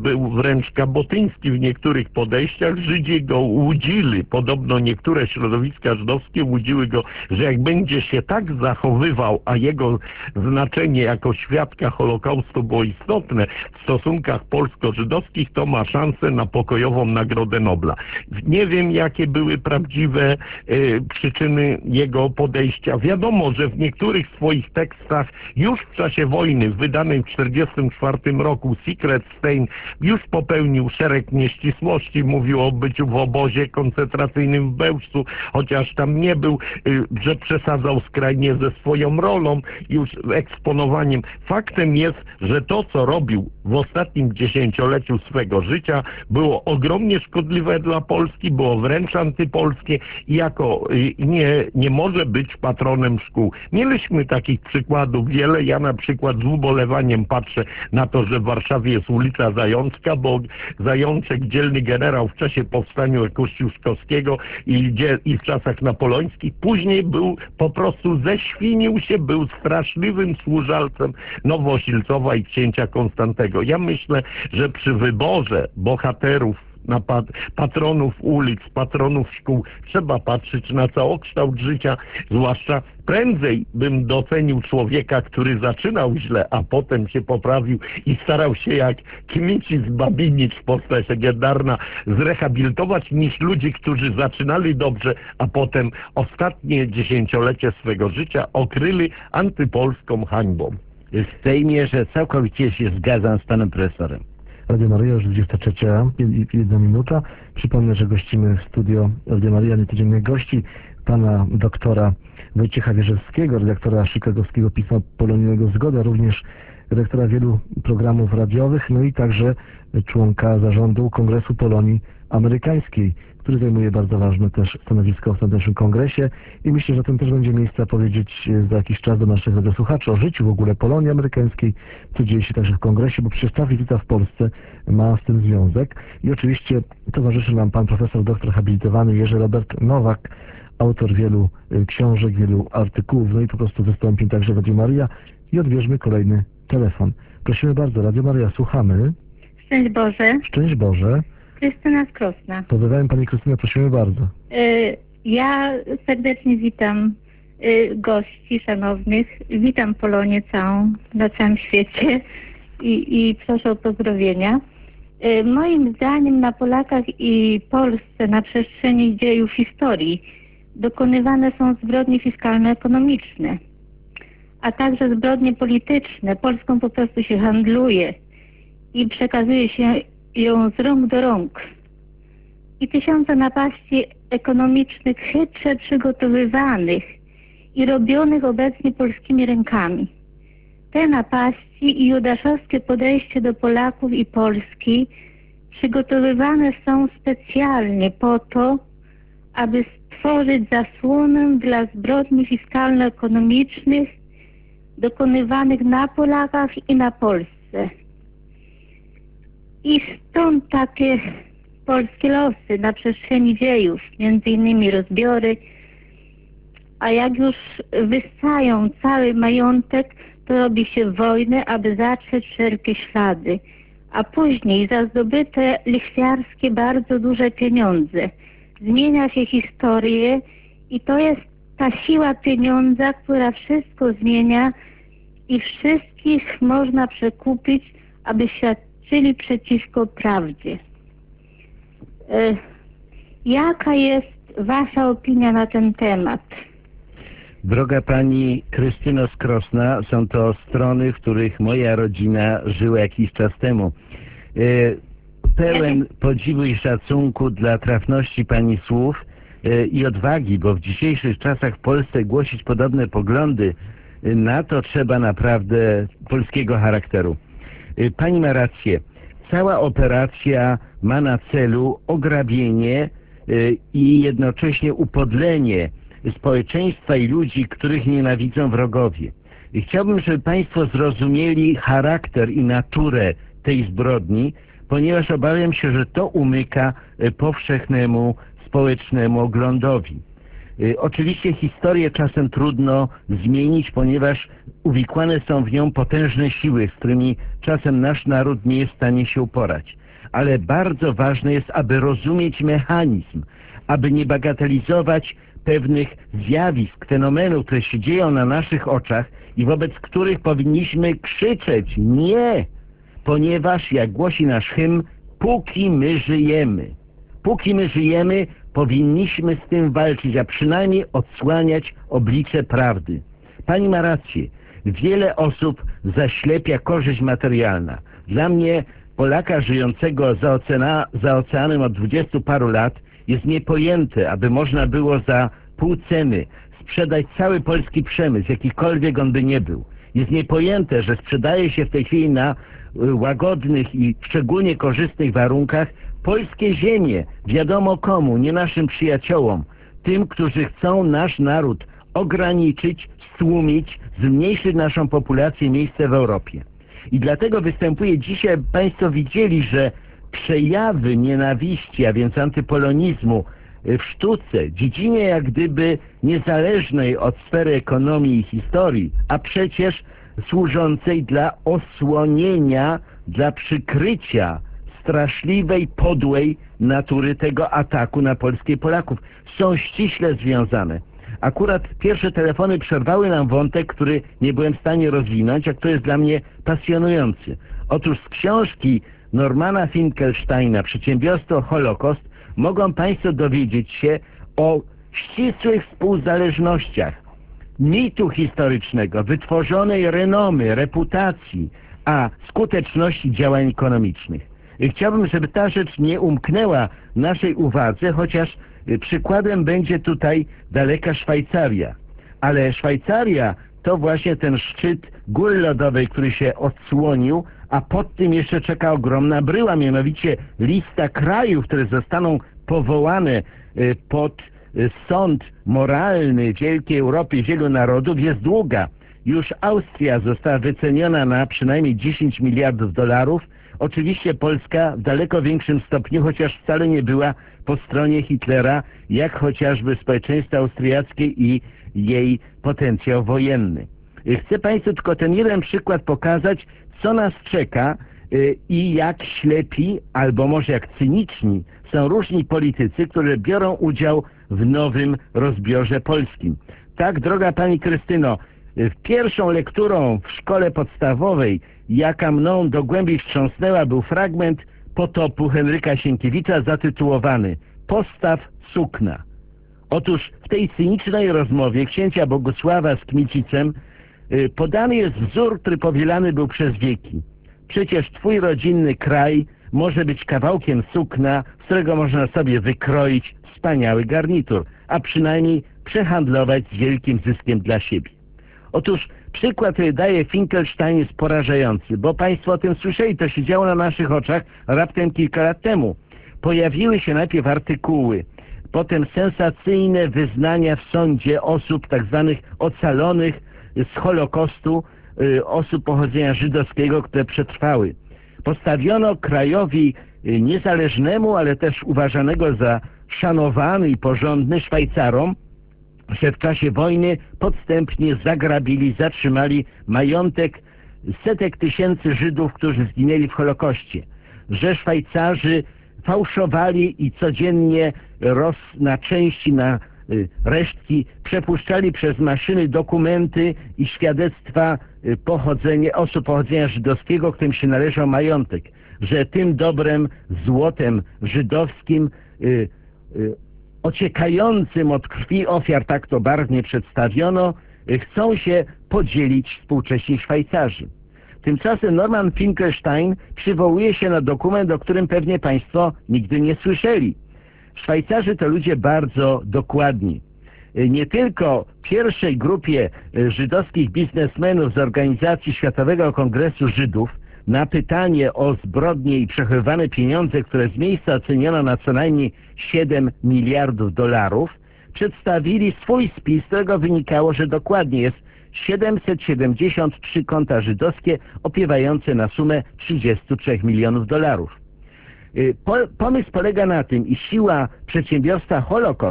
był wręcz kabotyński w niektórych podejściach. Żydzi go łudzili, podobno niektóre środowiska żydowskie łudziły go, że jak będzie się tak zachowywał, a jego znaczenie jako świadka Holokaustu było istotne w stosunkach polsko-żydowskich, to ma szansę na pokojową Nagrodę Nobla. Nie wiem, jakie były prawdziwe przyczyny jego podejścia. Wiadomo, że w niektórych swoich tekstach już w czasie wojny, wydanej w 1944 roku, Secret Stain, już popełnił szereg nieścisłości, mówił o byciu w obozie koncentracyjnym w Bełżcu, chociaż tam nie był, że przesadzał skrajnie ze swoją rolą, już eksponowaniem. Faktem jest, że to, co robił w ostatnim dziesięcioleciu swego życia, było ogromnie szkodliwe dla Polski, było wręcz antypolskie i jako nie może być patronem szkół. Mieliśmy takich przykładów wiele. Ja na przykład z ubolewaniem patrzę na to, że w Warszawie jest ulica Zajączka, bo Zajączek, dzielny generał w czasie powstania kościuszkowskiego i w czasach napoleońskich, później był po prostu ześwinił się, był straszliwym służalcem Nowosilcowa i księcia Konstantego. Ja myślę, że przy wyborze bohaterów, na patronów ulic, patronów szkół, trzeba patrzeć na całokształt życia, zwłaszcza prędzej bym docenił człowieka, który zaczynał źle, a potem się poprawił i starał się jak Kmicic Babinicz, postać legendarna, zrehabilitować, niż ludzi, którzy zaczynali dobrze, a potem ostatnie dziesięciolecie swego życia okryli antypolską hańbą. W tej mierze całkowicie się zgadzam z panem profesorem. Radio Maryja, już 23, 1 minuta. Przypomnę, że gościmy w studio Radio Maryja niecodziennych gości pana doktora Wojciecha Wierzewskiego, redaktora chicagowskiego pisma polonijnego Zgoda, również redaktora wielu programów radiowych, no i także członka zarządu Kongresu Polonii Amerykańskiej, który zajmuje bardzo ważne też stanowisko w tamtejszym kongresie i myślę, że ten też będzie miejsce powiedzieć za jakiś czas do naszych radiosłuchaczy o życiu w ogóle Polonii Amerykańskiej, co dzieje się także w kongresie, bo przecież ta wizyta w Polsce ma z tym związek. I oczywiście towarzyszy nam pan profesor doktor habilitowany Jerzy Robert Nowak, autor wielu książek, wielu artykułów, no i po prostu wystąpił także w Radio Maryja. I odbierzmy kolejny telefon. Prosimy bardzo, Radio Maryja, słuchamy. Szczęść Boże. Szczęść Boże. Krystyna z Krosna. Pozdrawiam pani Krystynę, prosimy bardzo. Ja serdecznie witam gości szanownych. Witam Polonię całą, na całym świecie i proszę o pozdrowienia. Moim zdaniem na Polakach i Polsce na przestrzeni dziejów historii dokonywane są zbrodnie fiskalno-ekonomiczne, a także zbrodnie polityczne. Polską po prostu się handluje i przekazuje się ją z rąk do rąk. I tysiące napaści ekonomicznych chytrze przygotowywanych i robionych obecnie polskimi rękami. Te napaści i judaszowskie podejście do Polaków i Polski przygotowywane są specjalnie po to, aby stworzyć zasłonę dla zbrodni fiskalno-ekonomicznych dokonywanych na Polakach i na Polsce. I stąd takie polskie losy na przestrzeni dziejów, między innymi rozbiory, a jak już wyssają cały majątek, to robi się wojnę, aby zatrzeć wszelkie ślady, a później za zdobyte lichwiarskie bardzo duże pieniądze zmienia się historię i to jest ta siła pieniądza, która wszystko zmienia i wszystkich można przekupić, aby świadczyli przeciwko prawdzie. Jaka jest wasza opinia na ten temat? Droga pani Krystyno z Krosna, są to strony, w których moja rodzina żyła jakiś czas temu. Pełen podziwu i szacunku dla trafności pani słów i odwagi, bo w dzisiejszych czasach w Polsce głosić podobne poglądy, na to trzeba naprawdę polskiego charakteru. Pani ma rację. Cała operacja ma na celu ograbienie i jednocześnie upodlenie społeczeństwa i ludzi, których nienawidzą wrogowie. I chciałbym, żeby państwo zrozumieli charakter i naturę tej zbrodni, ponieważ obawiam się, że to umyka powszechnemu społecznemu oglądowi. Oczywiście historię czasem trudno zmienić, ponieważ uwikłane są w nią potężne siły, z którymi czasem nasz naród nie jest w stanie się uporać. Ale bardzo ważne jest, aby rozumieć mechanizm, aby nie bagatelizować pewnych zjawisk, fenomenów, które się dzieją na naszych oczach i wobec których powinniśmy krzyczeć nie, ponieważ, jak głosi nasz hymn, póki my żyjemy, powinniśmy z tym walczyć, a przynajmniej odsłaniać oblicze prawdy. Pani ma rację, wiele osób zaślepia korzyść materialna. Dla mnie, Polaka żyjącego za oceanem od 20 paru lat, jest niepojęte, aby można było za pół ceny sprzedać cały polski przemysł, jakikolwiek on by nie był. Jest niepojęte, że sprzedaje się w tej chwili na łagodnych i szczególnie korzystnych warunkach polskie ziemie, wiadomo komu, nie naszym przyjaciołom, tym, którzy chcą nasz naród ograniczyć, stłumić, zmniejszyć naszą populację, miejsce w Europie. I dlatego występuje dzisiaj, Państwo widzieli, że przejawy nienawiści, a więc antypolonizmu w sztuce, dziedzinie jak gdyby niezależnej od sfery ekonomii i historii, a przecież służącej dla osłonienia, dla przykrycia straszliwej, podłej natury tego ataku na Polskę i Polaków, są ściśle związane. Akurat pierwsze telefony przerwały nam wątek, który nie byłem w stanie rozwinąć, a który jest dla mnie pasjonujący. Otóż z książki Normana Finkelsteina Przedsiębiorstwo Holokaust mogą Państwo dowiedzieć się o ścisłych współzależnościach mitu historycznego, wytworzonej renomy, reputacji, a skuteczności działań ekonomicznych. Chciałbym, żeby ta rzecz nie umknęła naszej uwadze, chociaż przykładem będzie tutaj daleka Szwajcaria. Ale Szwajcaria to właśnie ten szczyt góry lodowej, który się odsłonił, a pod tym jeszcze czeka ogromna bryła, mianowicie lista krajów, które zostaną powołane pod sąd moralny wielkiej Europy, wielu narodów, jest długa. Już Austria została wyceniona na przynajmniej 10 miliardów dolarów. Oczywiście Polska w daleko większym stopniu, chociaż wcale nie była po stronie Hitlera, jak chociażby społeczeństwo austriackie i jej potencjał wojenny. Chcę Państwu tylko ten jeden przykład pokazać, co nas czeka i jak ślepi, albo może jak cyniczni są różni politycy, którzy biorą udział w nowym rozbiorze polskim. Tak, droga Pani Krystyno, pierwszą lekturą w szkole podstawowej, jaka mną do głębi wstrząsnęła, był fragment Potopu Henryka Sienkiewicza zatytułowany Postaw sukna. Otóż w tej cynicznej rozmowie księcia Bogusława z Kmicicem podany jest wzór, który powielany był przez wieki. Przecież twój rodzinny kraj może być kawałkiem sukna, z którego można sobie wykroić wspaniały garnitur, a przynajmniej przehandlować z wielkim zyskiem dla siebie. Otóż przykład, który daje Finkelstein, jest porażający, bo Państwo o tym słyszeli, to się działo na naszych oczach raptem kilka lat temu. Pojawiły się najpierw artykuły, potem sensacyjne wyznania w sądzie osób tak zwanych ocalonych z Holokaustu, osób pochodzenia żydowskiego, które przetrwały. Postawiono krajowi niezależnemu, ale też uważanego za szanowany i porządny Szwajcarom, że w czasie wojny podstępnie zagrabili, zatrzymali majątek setek tysięcy Żydów, którzy zginęli w Holokauście, że Szwajcarzy fałszowali i codziennie na części, na resztki przepuszczali przez maszyny dokumenty i świadectwa osób pochodzenia żydowskiego, którym się należał majątek, że tym dobrem, złotem żydowskim ociekającym od krwi ofiar, tak to barwnie przedstawiono, chcą się podzielić współcześni Szwajcarzy. Tymczasem Norman Finkelstein przywołuje się na dokument, o którym pewnie Państwo nigdy nie słyszeli. Szwajcarzy to ludzie bardzo dokładni. Nie tylko pierwszej grupie żydowskich biznesmenów z organizacji Światowego Kongresu Żydów na pytanie o zbrodnie i przechowywane pieniądze, które z miejsca oceniono na co najmniej 7 miliardów dolarów, przedstawili swój spis, z którego wynikało, że dokładnie jest 773 konta żydowskie opiewające na sumę 33 milionów dolarów. Pomysł polega na tym, iż siła przedsiębiorstwa Holocaust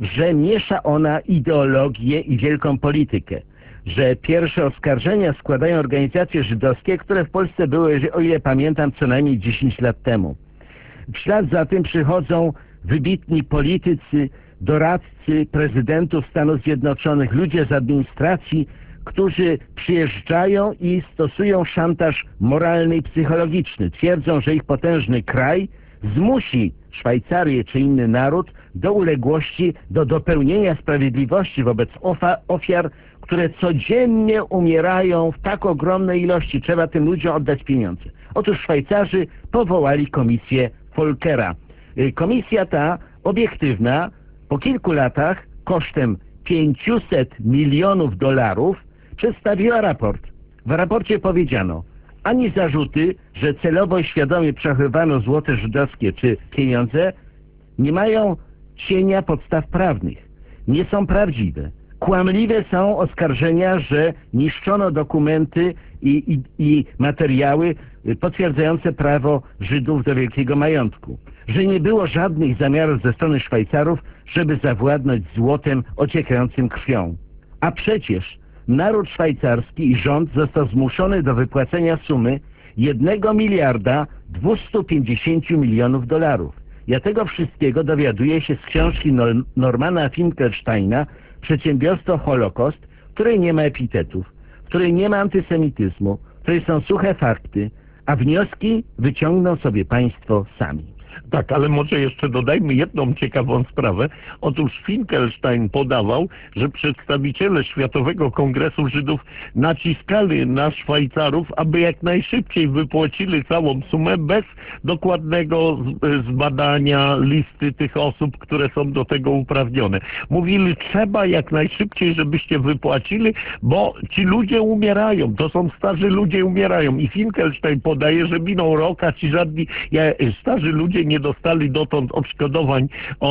że miesza ona ideologię i wielką politykę, że pierwsze oskarżenia składają organizacje żydowskie, które w Polsce były, o ile pamiętam, co najmniej 10 lat temu. W ślad za tym przychodzą wybitni politycy, doradcy prezydentów Stanów Zjednoczonych, ludzie z administracji, którzy przyjeżdżają i stosują szantaż moralny i psychologiczny. Twierdzą, że ich potężny kraj zmusi Szwajcarię czy inny naród do uległości, do dopełnienia sprawiedliwości wobec ofiar, które codziennie umierają w tak ogromnej ilości. Trzeba tym ludziom oddać pieniądze. Otóż Szwajcarzy powołali komisję Volckera. Komisja ta, obiektywna, po kilku latach kosztem $500 milionów przedstawiła raport. W raporcie powiedziano, ani zarzuty, że celowo i świadomie przechowywano złote żydowskie czy pieniądze, nie mają cienia podstaw prawnych. Nie są prawdziwe. Kłamliwe są oskarżenia, że niszczono dokumenty i materiały potwierdzające prawo Żydów do wielkiego majątku. Że nie było żadnych zamiarów ze strony Szwajcarów, żeby zawładnąć złotem ociekającym krwią. A przecież naród szwajcarski i rząd został zmuszony do wypłacenia sumy $1,250 milionów. Ja tego wszystkiego dowiaduję się z książki Normana Finkelsteina Przedsiębiorstwo Holokaust, w której nie ma epitetów, w której nie ma antysemityzmu, w której są suche fakty, a wnioski wyciągną sobie państwo sami. Tak, ale może jeszcze dodajmy jedną ciekawą sprawę. Otóż Finkelstein podawał, że przedstawiciele Światowego Kongresu Żydów naciskali na Szwajcarów, aby jak najszybciej wypłacili całą sumę bez dokładnego zbadania listy tych osób, które są do tego uprawnione. Mówili, trzeba jak najszybciej, żebyście wypłacili, bo ci ludzie umierają. To są starzy ludzie, umierają. I Finkelstein podaje, że minął rok, a ci żadni starzy ludzie nie dostali dotąd odszkodowań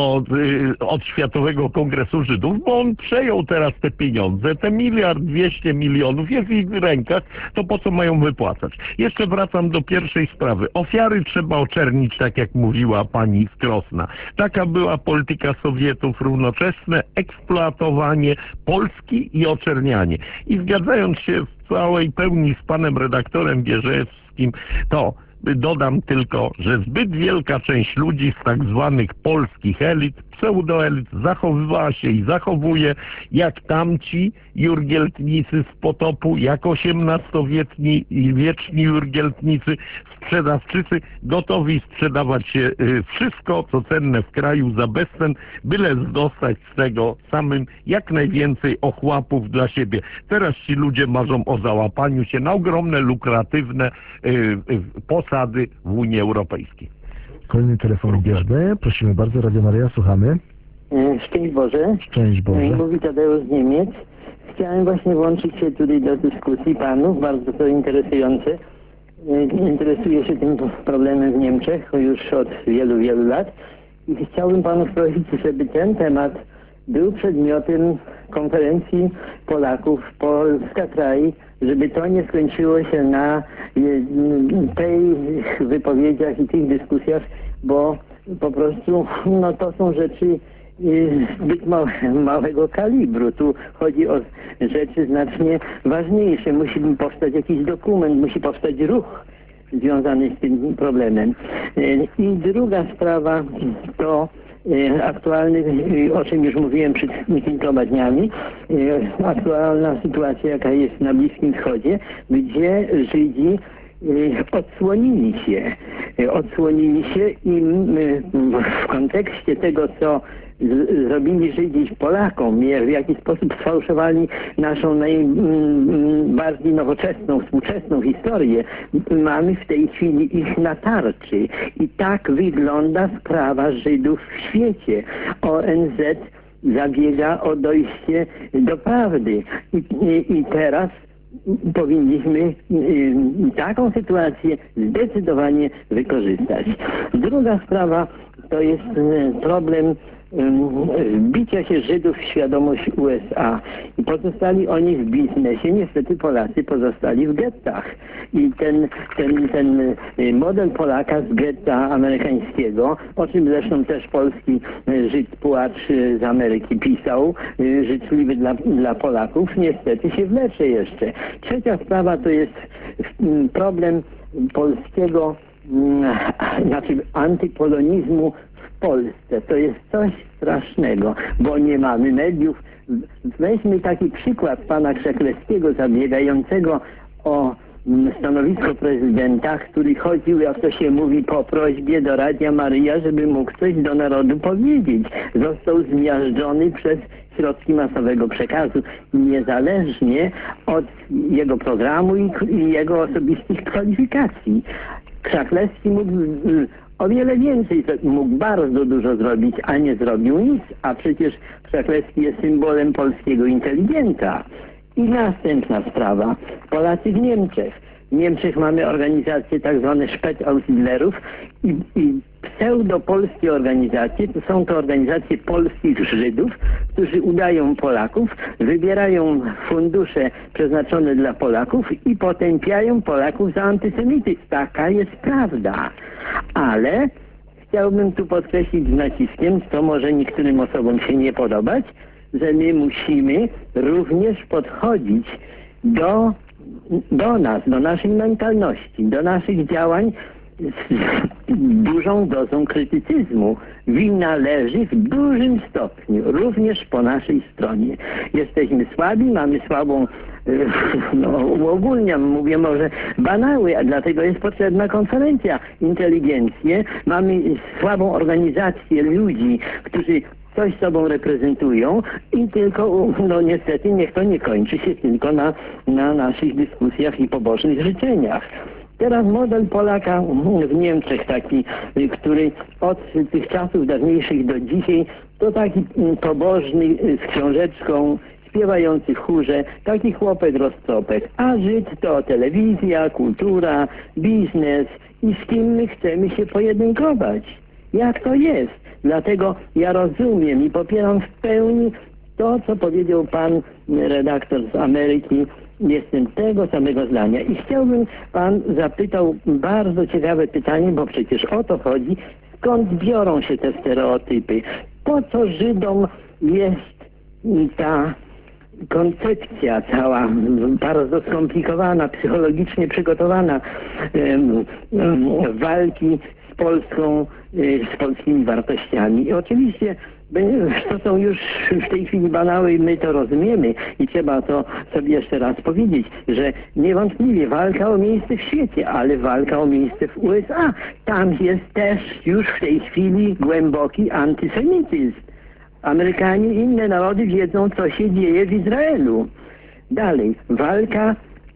od Światowego Kongresu Żydów, bo on przejął teraz te pieniądze, te $1,200 milionów jest w ich rękach, to po co mają wypłacać? Jeszcze wracam do pierwszej sprawy. Ofiary trzeba oczernić, tak jak mówiła pani z Krosna. Taka była polityka Sowietów, równoczesne eksploatowanie Polski i oczernianie. I zgadzając się w całej pełni z panem redaktorem Bierzewskim, to dodam tylko, że zbyt wielka część ludzi z tak zwanych polskich elit, pseudoelit, zachowywała się i zachowuje jak tamci jurgieltnicy z potopu, jak XVIII-wieczni jurgieltnicy, sprzedawczycy, gotowi sprzedawać się wszystko, co cenne w kraju za bezcen, byle dostać z tego samym jak najwięcej ochłapów dla siebie. Teraz ci ludzie marzą o załapaniu się na ogromne, lukratywne posady w Unii Europejskiej. Kolejny telefon bierzmy. Prosimy bardzo, Radio Maryja, słuchamy. Szczęść Boże. Szczęść Boże. Mówi Tadeusz z Niemiec. Chciałem właśnie włączyć się tutaj do dyskusji panów, bardzo to interesujące. Interesuję się tym problemem w Niemczech już od wielu, wielu lat i chciałbym panów prosić, żeby ten temat był przedmiotem konferencji Polaków Polska Kraj, żeby to nie skończyło się na tych wypowiedziach i tych dyskusjach, bo po prostu no to są rzeczy zbyt małego kalibru. Tu chodzi o rzeczy znacznie ważniejsze. Musi powstać jakiś dokument, musi powstać ruch związany z tym problemem. I druga sprawa to aktualny, o czym już mówiłem przed kilkoma dniami, aktualna sytuacja, jaka jest na Bliskim Wschodzie, gdzie Żydzi odsłonili się i w kontekście tego, co zrobili Żydzi Polakom, w jaki sposób sfałszowali naszą najbardziej nowoczesną, współczesną historię, mamy w tej chwili ich na tarczy. I tak wygląda sprawa Żydów w świecie. ONZ zabiega o dojście do prawdy. I teraz powinniśmy taką sytuację zdecydowanie wykorzystać. Druga sprawa to jest problem wbicia się Żydów w świadomość USA i pozostali oni w biznesie. Niestety Polacy pozostali w gettach. I ten model Polaka z getta amerykańskiego, o czym zresztą też polski Żyd Pułacz z Ameryki pisał, życzliwy dla Polaków, niestety się wlecze jeszcze. Trzecia sprawa to jest problem polskiego, znaczy antypolonizmu w Polsce. To jest coś strasznego, bo nie mamy mediów. Weźmy taki przykład pana Krzeklewskiego zabiegającego o stanowisko prezydenta, który chodził, jak to się mówi, po prośbie do Radia Maryja, żeby mógł coś do narodu powiedzieć. Został zmiażdżony przez środki masowego przekazu, niezależnie od jego programu i jego osobistych kwalifikacji. Krzaklewski mógł o wiele więcej, mógł bardzo dużo zrobić, a nie zrobił nic, a przecież Krzaklewski jest symbolem polskiego inteligenta. I następna sprawa. Polacy w Niemczech. W Niemczech mamy organizacje tak zwane Specauxillerów i pseudopolskie organizacje, to są to organizacje polskich Żydów, którzy udają Polaków, wybierają fundusze przeznaczone dla Polaków i potępiają Polaków za antysemityzm. Taka jest prawda. Ale chciałbym tu podkreślić z naciskiem, co może niektórym osobom się nie podobać, że my musimy również podchodzić do nas, do naszej mentalności, do naszych działań z dużą dozą krytycyzmu. Wina leży w dużym stopniu, również po naszej stronie. Jesteśmy słabi, mamy słabą, uogólniam, mówię może banały, a dlatego jest potrzebna konferencja, inteligencję. Mamy słabą organizację ludzi, którzy coś sobą reprezentują i tylko, niestety, niech to nie kończy się tylko na naszych dyskusjach i pobożnych życzeniach. Teraz model Polaka w Niemczech taki, który od tych czasów dawniejszych do dzisiaj, to taki pobożny z książeczką, śpiewający w chórze, taki chłopek roztropek, a Żyd to telewizja, kultura, biznes i z kim my chcemy się pojedynkować. Jak to jest? Dlatego ja rozumiem i popieram w pełni to, co powiedział pan redaktor z Ameryki. Jestem tego samego zdania. I chciałbym, pan zapytał bardzo ciekawe pytanie, bo przecież o to chodzi, skąd biorą się te stereotypy? Po co Żydom jest ta koncepcja cała, bardzo skomplikowana, psychologicznie przygotowana walki z Polską, z polskimi wartościami. I oczywiście to są już w tej chwili banały i my to rozumiemy i trzeba to sobie jeszcze raz powiedzieć, że niewątpliwie walka o miejsce w świecie, ale walka o miejsce w USA. Tam jest też już w tej chwili głęboki antysemityzm. Amerykanie i inne narody wiedzą, co się dzieje w Izraelu. Dalej, walka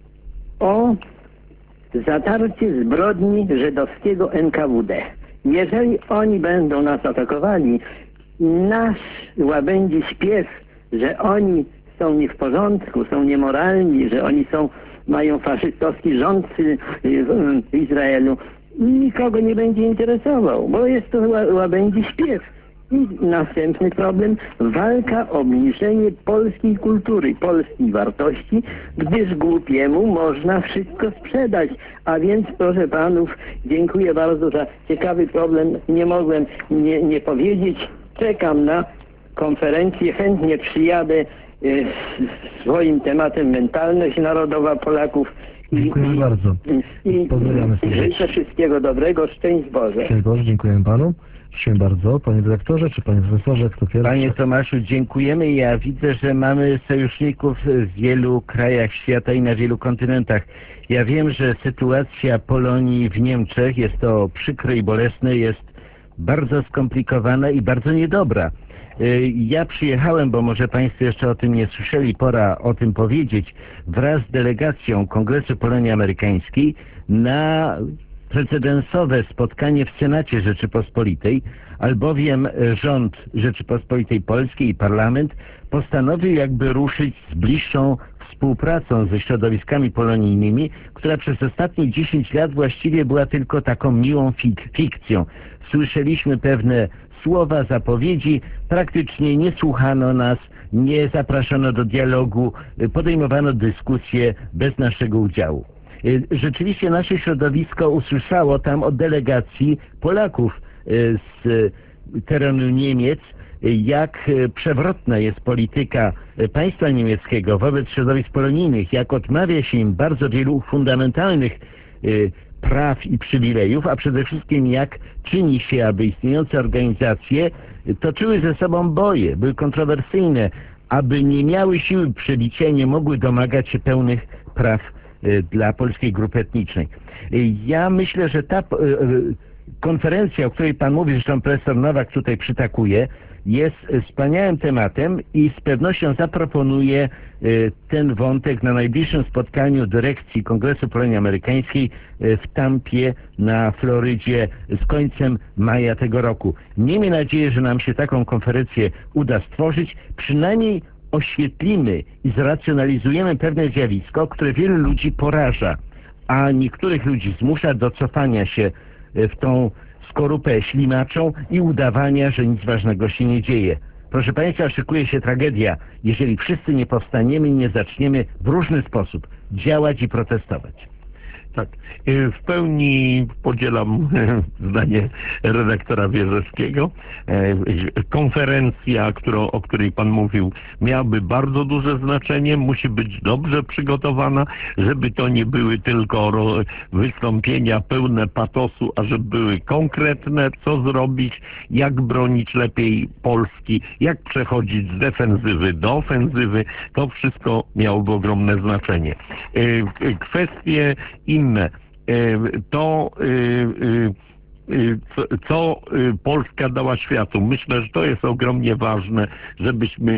o zatarcie zbrodni żydowskiego NKWD. Jeżeli oni będą nas atakowali, nasz łabędzi śpiew, że oni są nie w porządku, są niemoralni, że oni mają faszystowski rząd w Izraelu, nikogo nie będzie interesował, bo jest to łabędzi śpiew. I następny problem, walka o obniżenie polskiej kultury, polskich wartości, gdyż głupiemu można wszystko sprzedać. A więc, proszę panów, dziękuję bardzo za ciekawy problem. Nie mogłem nie powiedzieć. Czekam na konferencję, chętnie przyjadę z swoim tematem mentalność narodowa Polaków. Dziękujemy bardzo. Pozdrawiamy serdecznie. Życzę wszystkiego dobrego, szczęść Boże. Szczęść Boże, dziękujemy panu. Dziękuję bardzo. Panie dyrektorze, czy panie profesorze, kto pierwszy? Panie Tomaszu, dziękujemy. Ja widzę, że mamy sojuszników w wielu krajach świata i na wielu kontynentach. Ja wiem, że sytuacja Polonii w Niemczech, jest to przykre i bolesne, jest bardzo skomplikowana i bardzo niedobra. Ja przyjechałem, bo może państwo jeszcze o tym nie słyszeli, pora o tym powiedzieć, wraz z delegacją Kongresu Polonii Amerykańskiej na precedensowe spotkanie w Senacie Rzeczypospolitej, albowiem rząd Rzeczypospolitej Polskiej i parlament postanowił jakby ruszyć z bliższą współpracą ze środowiskami polonijnymi, która przez ostatnie 10 lat właściwie była tylko taką miłą fikcją. Słyszeliśmy pewne słowa, zapowiedzi, praktycznie nie słuchano nas, nie zapraszano do dialogu, podejmowano dyskusje bez naszego udziału. Rzeczywiście nasze środowisko usłyszało tam od delegacji Polaków z terenu Niemiec, jak przewrotna jest polityka państwa niemieckiego wobec środowisk polonijnych, jak odmawia się im bardzo wielu fundamentalnych praw i przywilejów, a przede wszystkim jak czyni się, aby istniejące organizacje toczyły ze sobą boje, były kontrowersyjne, aby nie miały siły przebicia i nie mogły domagać się pełnych praw dla polskiej grupy etnicznej. Ja myślę, że ta konferencja, o której Pan mówi, zresztą profesor Nowak tutaj przytakuje, jest wspaniałym tematem i z pewnością zaproponuje ten wątek na najbliższym spotkaniu dyrekcji Kongresu Polonii Amerykańskiej w Tampie na Florydzie z końcem maja tego roku. Miejmy nadzieję, że nam się taką konferencję uda stworzyć, przynajmniej oświetlimy i zracjonalizujemy pewne zjawisko, które wielu ludzi poraża, a niektórych ludzi zmusza do cofania się w tą skorupę ślimaczą i udawania, że nic ważnego się nie dzieje. Proszę Państwa, szykuje się tragedia, jeżeli wszyscy nie powstaniemy i nie zaczniemy w różny sposób działać i protestować. Tak, w pełni podzielam zdanie redaktora Wierzewskiego. Konferencja, o której Pan mówił, miałaby bardzo duże znaczenie, musi być dobrze przygotowana, żeby to nie były tylko wystąpienia pełne patosu, a żeby były konkretne, co zrobić, jak bronić lepiej Polski, jak przechodzić z defensywy do ofensywy. To wszystko miałoby ogromne znaczenie. Kwestie inne. To, co Polska dała światu. Myślę, że to jest ogromnie ważne, żebyśmy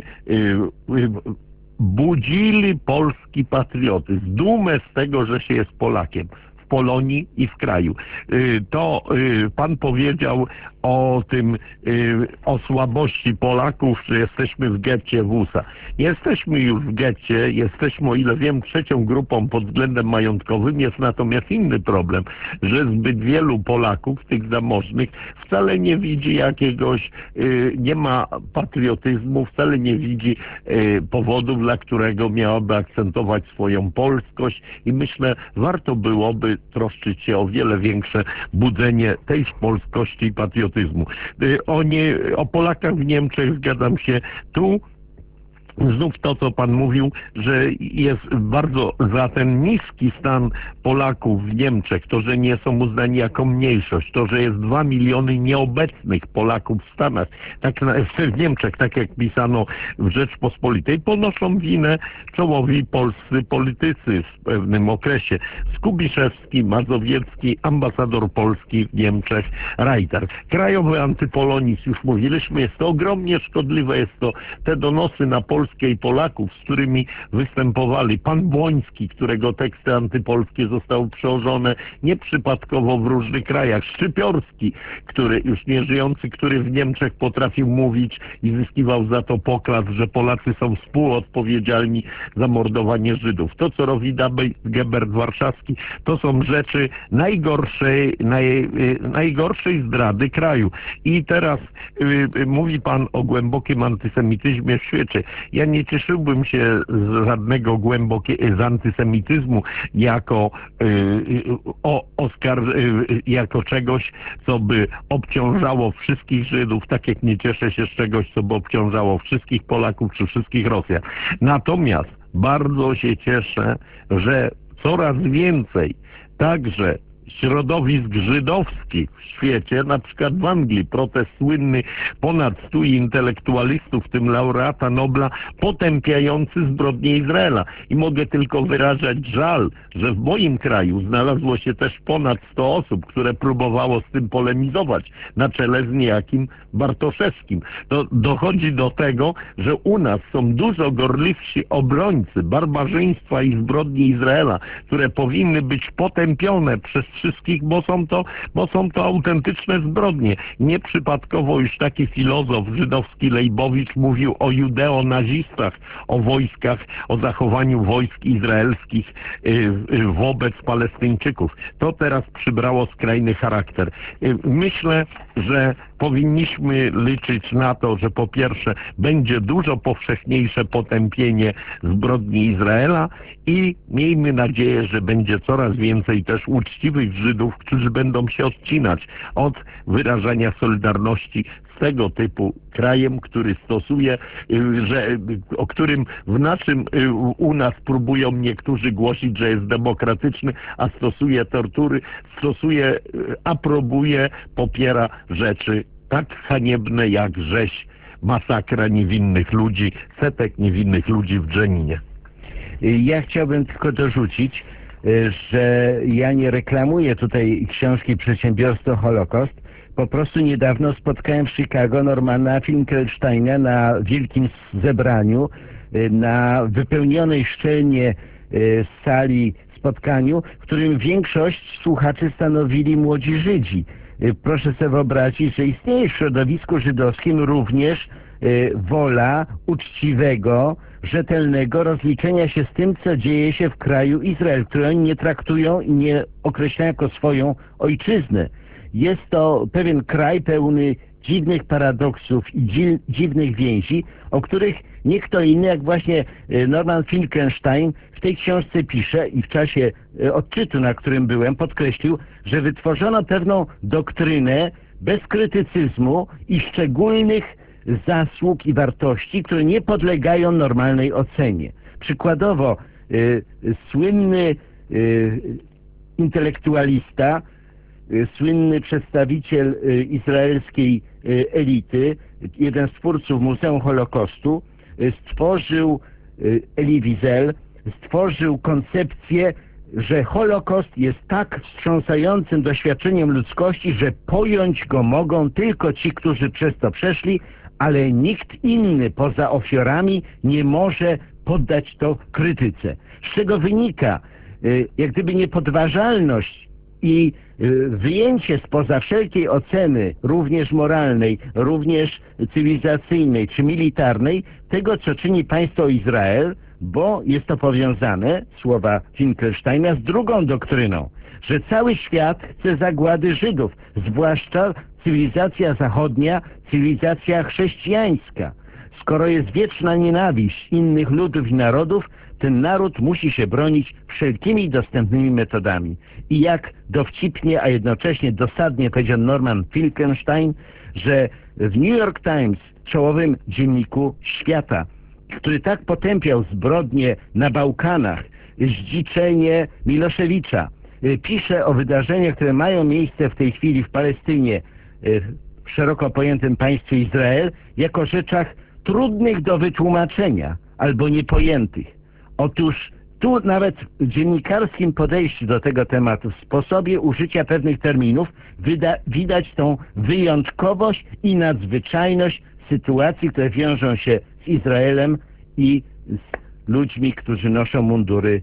budzili polski patriotyzm, dumę z tego, że się jest Polakiem w Polonii i w kraju. To Pan powiedział o tym, o słabości Polaków, że jesteśmy w getcie w USA. Jesteśmy już w getcie, jesteśmy, o ile wiem, trzecią grupą pod względem majątkowym. Jest natomiast inny problem, że zbyt wielu Polaków, tych zamożnych, wcale nie widzi jakiegoś, nie ma patriotyzmu, wcale nie widzi powodu, dla którego miałaby akcentować swoją polskość i myślę, warto byłoby troszczyć się o wiele większe budzenie tej polskości i patriotyzmu. O Polakach w Niemczech zgadzam się tu. Znów to, co Pan mówił, że jest bardzo za ten niski stan Polaków w Niemczech, to, że nie są uznani jako mniejszość, to, że jest 2 miliony nieobecnych Polaków w Stanach, w Niemczech, tak jak pisano w Rzeczpospolitej, ponoszą winę czołowi polscy politycy w pewnym okresie. Skubiszewski, Mazowiecki, ambasador Polski w Niemczech, Reiter. Krajowy antypolonizm, już mówiliśmy, jest to ogromnie szkodliwe, jest to te donosy na Polskę i Polaków, z którymi występowali. Pan Błoński, którego teksty antypolskie zostały przełożone nieprzypadkowo w różnych krajach. Szczypiorski, który już nie żyjący, który w Niemczech potrafił mówić i zyskiwał za to poklask, że Polacy są współodpowiedzialni za mordowanie Żydów. To, co robi Gebert Warszawski, to są rzeczy najgorszej zdrady kraju. I teraz mówi Pan o głębokim antysemityzmie w świecie. Ja nie cieszyłbym się z żadnego z antysemityzmu jako czegoś, co by obciążało wszystkich Żydów, tak jak nie cieszę się z czegoś, co by obciążało wszystkich Polaków czy wszystkich Rosjan. Natomiast bardzo się cieszę, że coraz więcej także środowisk żydowskich w świecie, na przykład w Anglii, protest słynny ponad 100 intelektualistów, w tym laureata Nobla, potępiający zbrodnie Izraela. I mogę tylko wyrażać żal, że w moim kraju znalazło się też ponad 100 osób, które próbowało z tym polemizować, na czele z niejakim Bartoszewskim. To dochodzi do tego, że u nas są dużo gorliwsi obrońcy barbarzyństwa i zbrodni Izraela, które powinny być potępione przez wszystkich, bo są to autentyczne zbrodnie. Nieprzypadkowo już taki filozof żydowski Leibowicz mówił o judeonazistach, o wojskach, o zachowaniu wojsk izraelskich wobec Palestyńczyków. To teraz przybrało skrajny charakter. Myślę, że powinniśmy liczyć na to, że po pierwsze będzie dużo powszechniejsze potępienie zbrodni Izraela i miejmy nadzieję, że będzie coraz więcej też uczciwych Żydów, którzy będą się odcinać od wyrażania solidarności z tego typu krajem, który stosuje, u nas próbują niektórzy głosić, że jest demokratyczny, a stosuje tortury, aprobuje, popiera rzeczy tak haniebne jak rzeź, masakra niewinnych ludzi, setek niewinnych ludzi w Dżeninie. Ja chciałbym tylko dorzucić, że ja nie reklamuję tutaj książki Przedsiębiorstwo Holocaust. Po prostu niedawno spotkałem w Chicago Normana Finkelsteina na wielkim zebraniu, na wypełnionej szczelnie sali spotkaniu, w którym większość słuchaczy stanowili młodzi Żydzi. Proszę sobie wyobrazić, że istnieje w środowisku żydowskim również wola uczciwego, rzetelnego rozliczenia się z tym, co dzieje się w kraju Izrael, który oni nie traktują i nie określają jako swoją ojczyznę. Jest to pewien kraj pełny dziwnych paradoksów i dziwnych więzi, o których nie kto inny jak właśnie Norman Finkelstein w tej książce pisze i w czasie odczytu, na którym byłem, podkreślił, że wytworzono pewną doktrynę bez krytycyzmu i szczególnych zasług i wartości, które nie podlegają normalnej ocenie. Przykładowo słynny intelektualista, słynny przedstawiciel izraelskiej elity, jeden z twórców Muzeum Holokaustu, Elie Wiesel, stworzył koncepcję, że Holokaust jest tak wstrząsającym doświadczeniem ludzkości, że pojąć go mogą tylko ci, którzy przez to przeszli, ale nikt inny poza ofiarami nie może poddać to krytyce. Z czego wynika jak gdyby niepodważalność i wyjęcie spoza wszelkiej oceny, również moralnej, również cywilizacyjnej czy militarnej, tego, co czyni państwo Izrael, bo jest to powiązane, słowa Finkelsteina, z drugą doktryną, że cały świat chce zagłady Żydów, zwłaszcza cywilizacja zachodnia, cywilizacja chrześcijańska. Skoro jest wieczna nienawiść innych ludów i narodów, ten naród musi się bronić wszelkimi dostępnymi metodami. I jak dowcipnie, a jednocześnie dosadnie powiedział Norman Finkelstein, że w New York Times, czołowym dzienniku świata, który tak potępiał zbrodnie na Bałkanach, zdziczenie Miloszewicza, pisze o wydarzeniach, które mają miejsce w tej chwili w Palestynie, w szeroko pojętym państwie Izrael, jako rzeczach trudnych do wytłumaczenia albo niepojętych. Otóż tu nawet w dziennikarskim podejściu do tego tematu, w sposobie użycia pewnych terminów widać tą wyjątkowość i nadzwyczajność sytuacji, które wiążą się z Izraelem i z ludźmi, którzy noszą mundury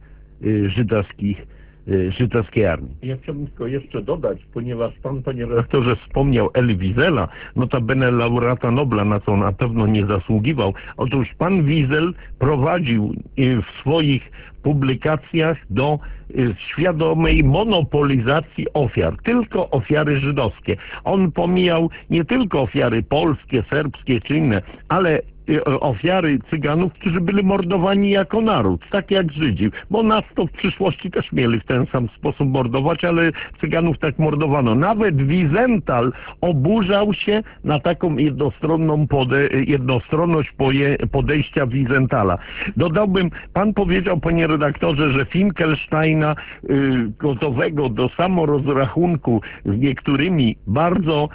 żydowskiej armii. Ja chciałbym tylko jeszcze dodać, ponieważ pan, panie redaktorze, wspomniał Elie Wiesela, notabene laureata Nobla, na co na pewno nie zasługiwał. Otóż pan Wiesel prowadził w swoich publikacjach do świadomej monopolizacji ofiar, tylko ofiary żydowskie. On pomijał nie tylko ofiary polskie, serbskie czy inne, ale ofiary Cyganów, którzy byli mordowani jako naród, tak jak Żydzi, bo nas to w przyszłości też mieli w ten sam sposób mordować, ale Cyganów tak mordowano. Nawet Wiesenthal oburzał się na taką jednostronność podejścia Wiesenthala. Dodałbym, pan powiedział, panie redaktorze, że Finkelsteina gotowego do samorozrachunku z niektórymi bardzo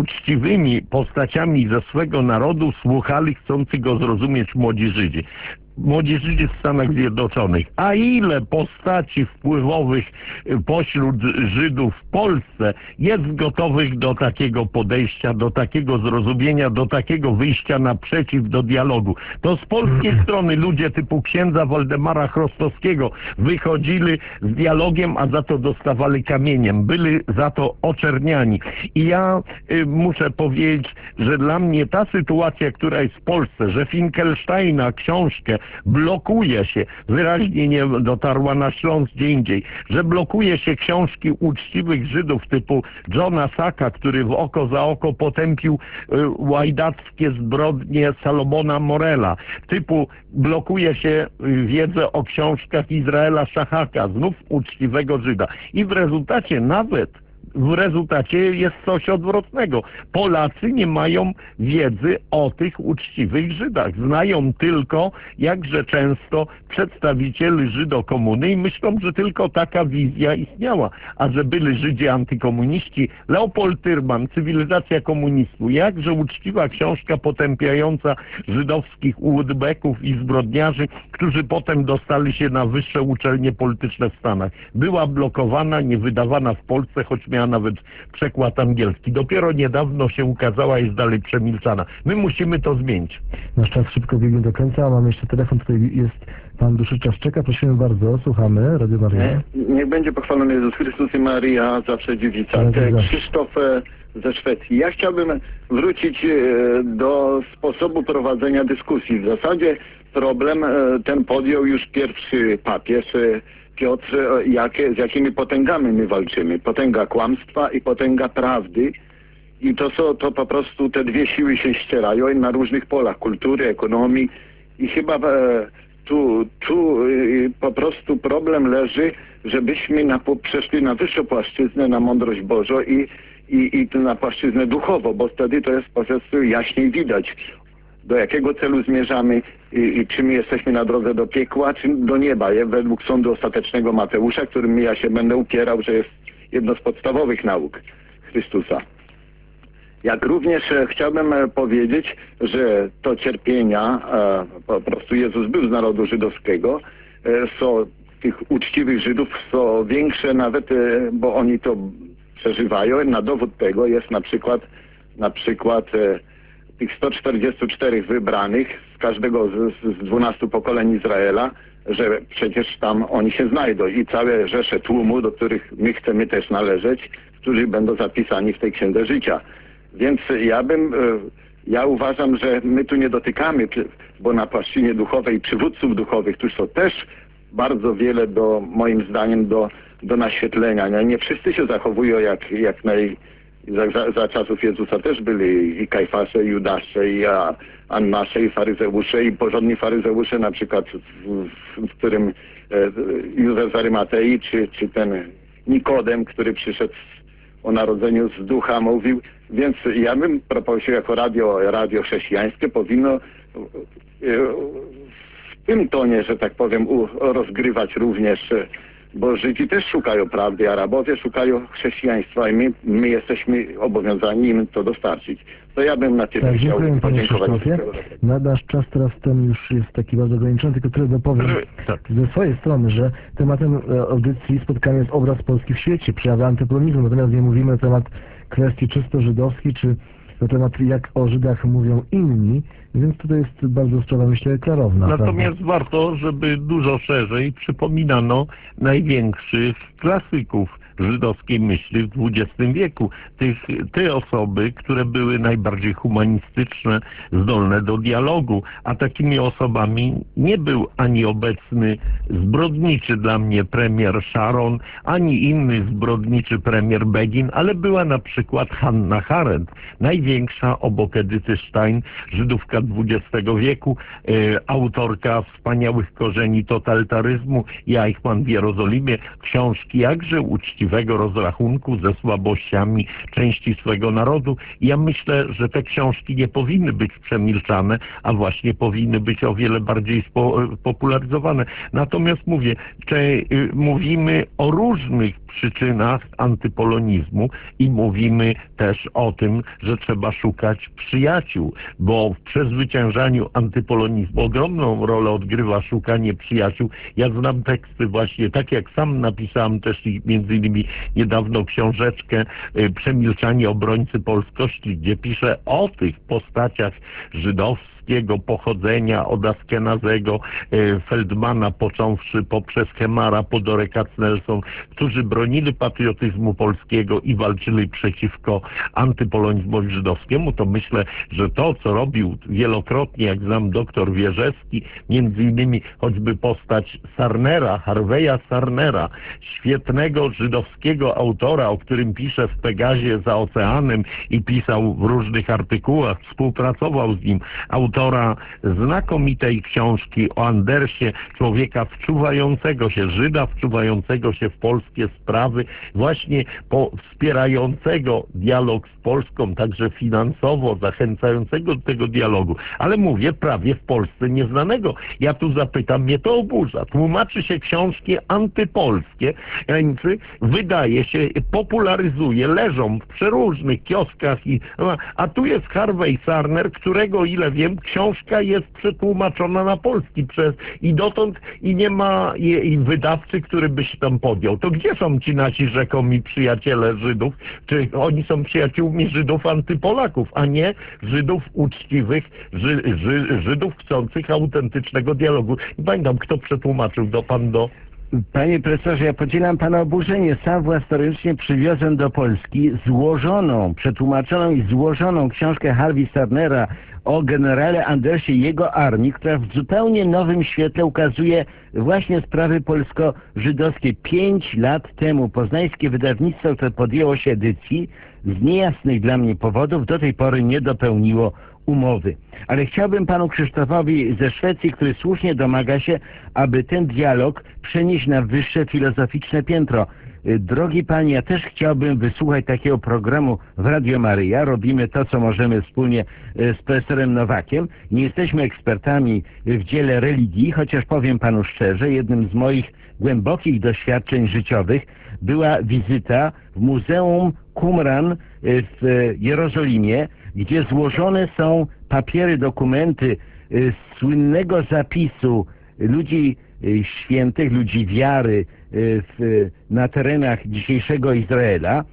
nieuczciwymi postaciami ze swego narodu słuchali chcący go zrozumieć młodzi Żydzi. młodzieży w Stanach Zjednoczonych, a ile postaci wpływowych pośród Żydów w Polsce jest gotowych do takiego podejścia, do takiego zrozumienia, do takiego wyjścia naprzeciw, do dialogu. To z polskiej strony ludzie typu księdza Waldemara Chrostowskiego wychodzili z dialogiem, a za to dostawali kamieniem. Byli za to oczerniani. I ja muszę powiedzieć, że dla mnie ta sytuacja, która jest w Polsce, że Finkelsteina książkę blokuje się, wyraźnie nie dotarła na Śląsk gdzie indziej, że blokuje się książki uczciwych Żydów typu Johna Sacka, który w oko za oko potępił łajdackie zbrodnie Salomona Morela, typu blokuje się wiedzę o książkach Izraela Szachaka, znów uczciwego Żyda. I w rezultacie jest coś odwrotnego. Polacy nie mają wiedzy o tych uczciwych Żydach. Znają tylko, jakże często, przedstawicieli Żydokomuny i myślą, że tylko taka wizja istniała. A że byli Żydzi antykomuniści, Leopold Tyrman, Cywilizacja komunizmu, jakże uczciwa książka potępiająca żydowskich łudbeków i zbrodniarzy, którzy potem dostali się na wyższe uczelnie polityczne w Stanach. Była blokowana, nie wydawana w Polsce, choć miała nawet przekład angielski. Dopiero niedawno się ukazała, jest dalej przemilczana. My musimy to zmienić. Nasz czas szybko biegnie do końca, a mamy jeszcze telefon, tutaj jest pan Duszyczarz czeka. Prosimy bardzo, słuchamy, Radio Maryja. Niech będzie pochwalony Jezus Chrystus i Maria, zawsze dziewica. Krzysztof ze Szwecji. Ja chciałbym wrócić do sposobu prowadzenia dyskusji. W zasadzie problem ten podjął już pierwszy papież Piotr, z jakimi potęgami my walczymy. Potęga kłamstwa i potęga prawdy. I to po prostu te dwie siły się ścierają na różnych polach kultury, ekonomii. I chyba tu po prostu problem leży, żebyśmy przeszli na wyższą płaszczyznę, na mądrość Bożą i na płaszczyznę duchową, bo wtedy to jest po prostu jaśniej widać, do jakiego celu zmierzamy i czy my jesteśmy na drodze do piekła, czy do nieba, według sądu ostatecznego Mateusza, którym ja się będę upierał, że jest jedno z podstawowych nauk Chrystusa. Jak również chciałbym powiedzieć, że to cierpienia, po prostu Jezus był z narodu żydowskiego, są tych uczciwych Żydów są większe nawet, bo oni to przeżywają. Na dowód tego jest na przykład tych 144 wybranych z każdego z 12 pokoleń Izraela, że przecież tam oni się znajdą i całe rzesze tłumu, do których my chcemy też należeć, którzy będą zapisani w tej Księdze Życia. Więc ja uważam, że my tu nie dotykamy, bo na płaszczyźnie duchowej przywódców duchowych tu są też bardzo wiele moim zdaniem do naświetlenia. Nie wszyscy się zachowują za czasów Jezusa też byli i Kajfasze, i Judasze, i Annasze, i faryzeusze, i porządni faryzeusze, na przykład w którym Józef z Arymatei, czy ten Nikodem, który przyszedł o narodzeniu z ducha mówił. Więc ja bym poprosił jako radio chrześcijańskie powinno w tym tonie, że tak powiem, rozgrywać również, bo Żydzi też szukają prawdy, Arabowie szukają chrześcijaństwa i my jesteśmy obowiązani im to dostarczyć. To ja bym na tyle chciał podziękować. Nasz czas teraz ten już jest taki bardzo ograniczony, tylko tyle dopowiem ze swojej strony, że tematem audycji spotkania jest obraz Polski w świecie, przejawy antypolonizmu, natomiast nie mówimy na temat kwestii czysto żydowskiej, czy na temat jak o Żydach mówią inni, więc tutaj jest bardzo sprawa, myślę, klarowna. Natomiast warto, żeby dużo szerzej przypominano największych klasyków żydowskiej myśli w XX wieku. Te osoby, które były najbardziej humanistyczne, zdolne do dialogu, a takimi osobami nie był ani obecny zbrodniczy dla mnie premier Sharon, ani inny zbrodniczy premier Begin, ale była na przykład Hannah Arendt, największa obok Edyty Stein, Żydówka XX wieku, autorka wspaniałych korzeni totalitaryzmu i Eichmann w Jerozolimie, książki jakże uczciwe uczciwego rozrachunku ze słabościami części swego narodu. I ja myślę, że te książki nie powinny być przemilczane, a właśnie powinny być o wiele bardziej popularyzowane. Natomiast mówię, mówimy o różnych przyczynach antypolonizmu i mówimy też o tym, że trzeba szukać przyjaciół, bo w przezwyciężaniu antypolonizmu ogromną rolę odgrywa szukanie przyjaciół. Ja znam teksty właśnie, tak jak sam napisałem też między innymi niedawno książeczkę Przemilczanie obrońcy polskości, gdzie piszę o tych postaciach żydowskiego pochodzenia, od Askenazego, Feldmana, począwszy poprzez Hemara, Podore, Katznelson, którzy bronili patriotyzmu polskiego i walczyli przeciwko antypolonizmowi żydowskiemu. To myślę, że to, co robił wielokrotnie, jak znam doktor Wierzewski, między innymi choćby postać Sarnera, Harveya Sarnera, świetnego żydowskiego autora, o którym pisze w Pegazie za oceanem i pisał w różnych artykułach, współpracował z nim, autora znakomitej książki o Andersie, człowieka wczuwającego się, Żyda wczuwającego się w polskie sprawy, właśnie wspierającego dialog z Polską, także finansowo, zachęcającego do tego dialogu. Ale mówię, prawie w Polsce nieznanego. Ja tu zapytam, mnie to oburza. Tłumaczy się książki antypolskie, wydaje się, popularyzuje, leżą w przeróżnych kioskach, a tu jest Harvey Sarner, którego, ile wiem, książka jest przetłumaczona na polski i dotąd i nie ma wydawcy, który by się tam podjął. To gdzie są ci nasi rzekomi przyjaciele Żydów? Czy oni są przyjaciółmi Żydów antypolaków, a nie Żydów uczciwych, Żydów chcących autentycznego dialogu? Nie pamiętam, kto przetłumaczył pan do... Panie profesorze, ja podzielam pana oburzenie. Sam własnoręcznie przywiozłem do Polski przetłumaczoną i złożoną książkę Harvey Sarnera o generale Andersie i jego armii, która w zupełnie nowym świetle ukazuje właśnie sprawy polsko-żydowskie. 5 lat temu poznańskie wydawnictwo, które podjęło się edycji, z niejasnych dla mnie powodów do tej pory nie dopełniło umowy. Ale chciałbym panu Krzysztofowi ze Szwecji, który słusznie domaga się, aby ten dialog przenieść na wyższe filozoficzne piętro. Drogi panie, ja też chciałbym wysłuchać takiego programu w Radio Maryja. Robimy to, co możemy wspólnie z profesorem Nowakiem. Nie jesteśmy ekspertami w dziele religii, chociaż powiem panu szczerze, jednym z moich głębokich doświadczeń życiowych była wizyta w Muzeum Qumran w Jerozolimie, gdzie złożone są papiery, dokumenty słynnego zapisu ludzi świętych, ludzi wiary na terenach dzisiejszego Izraela,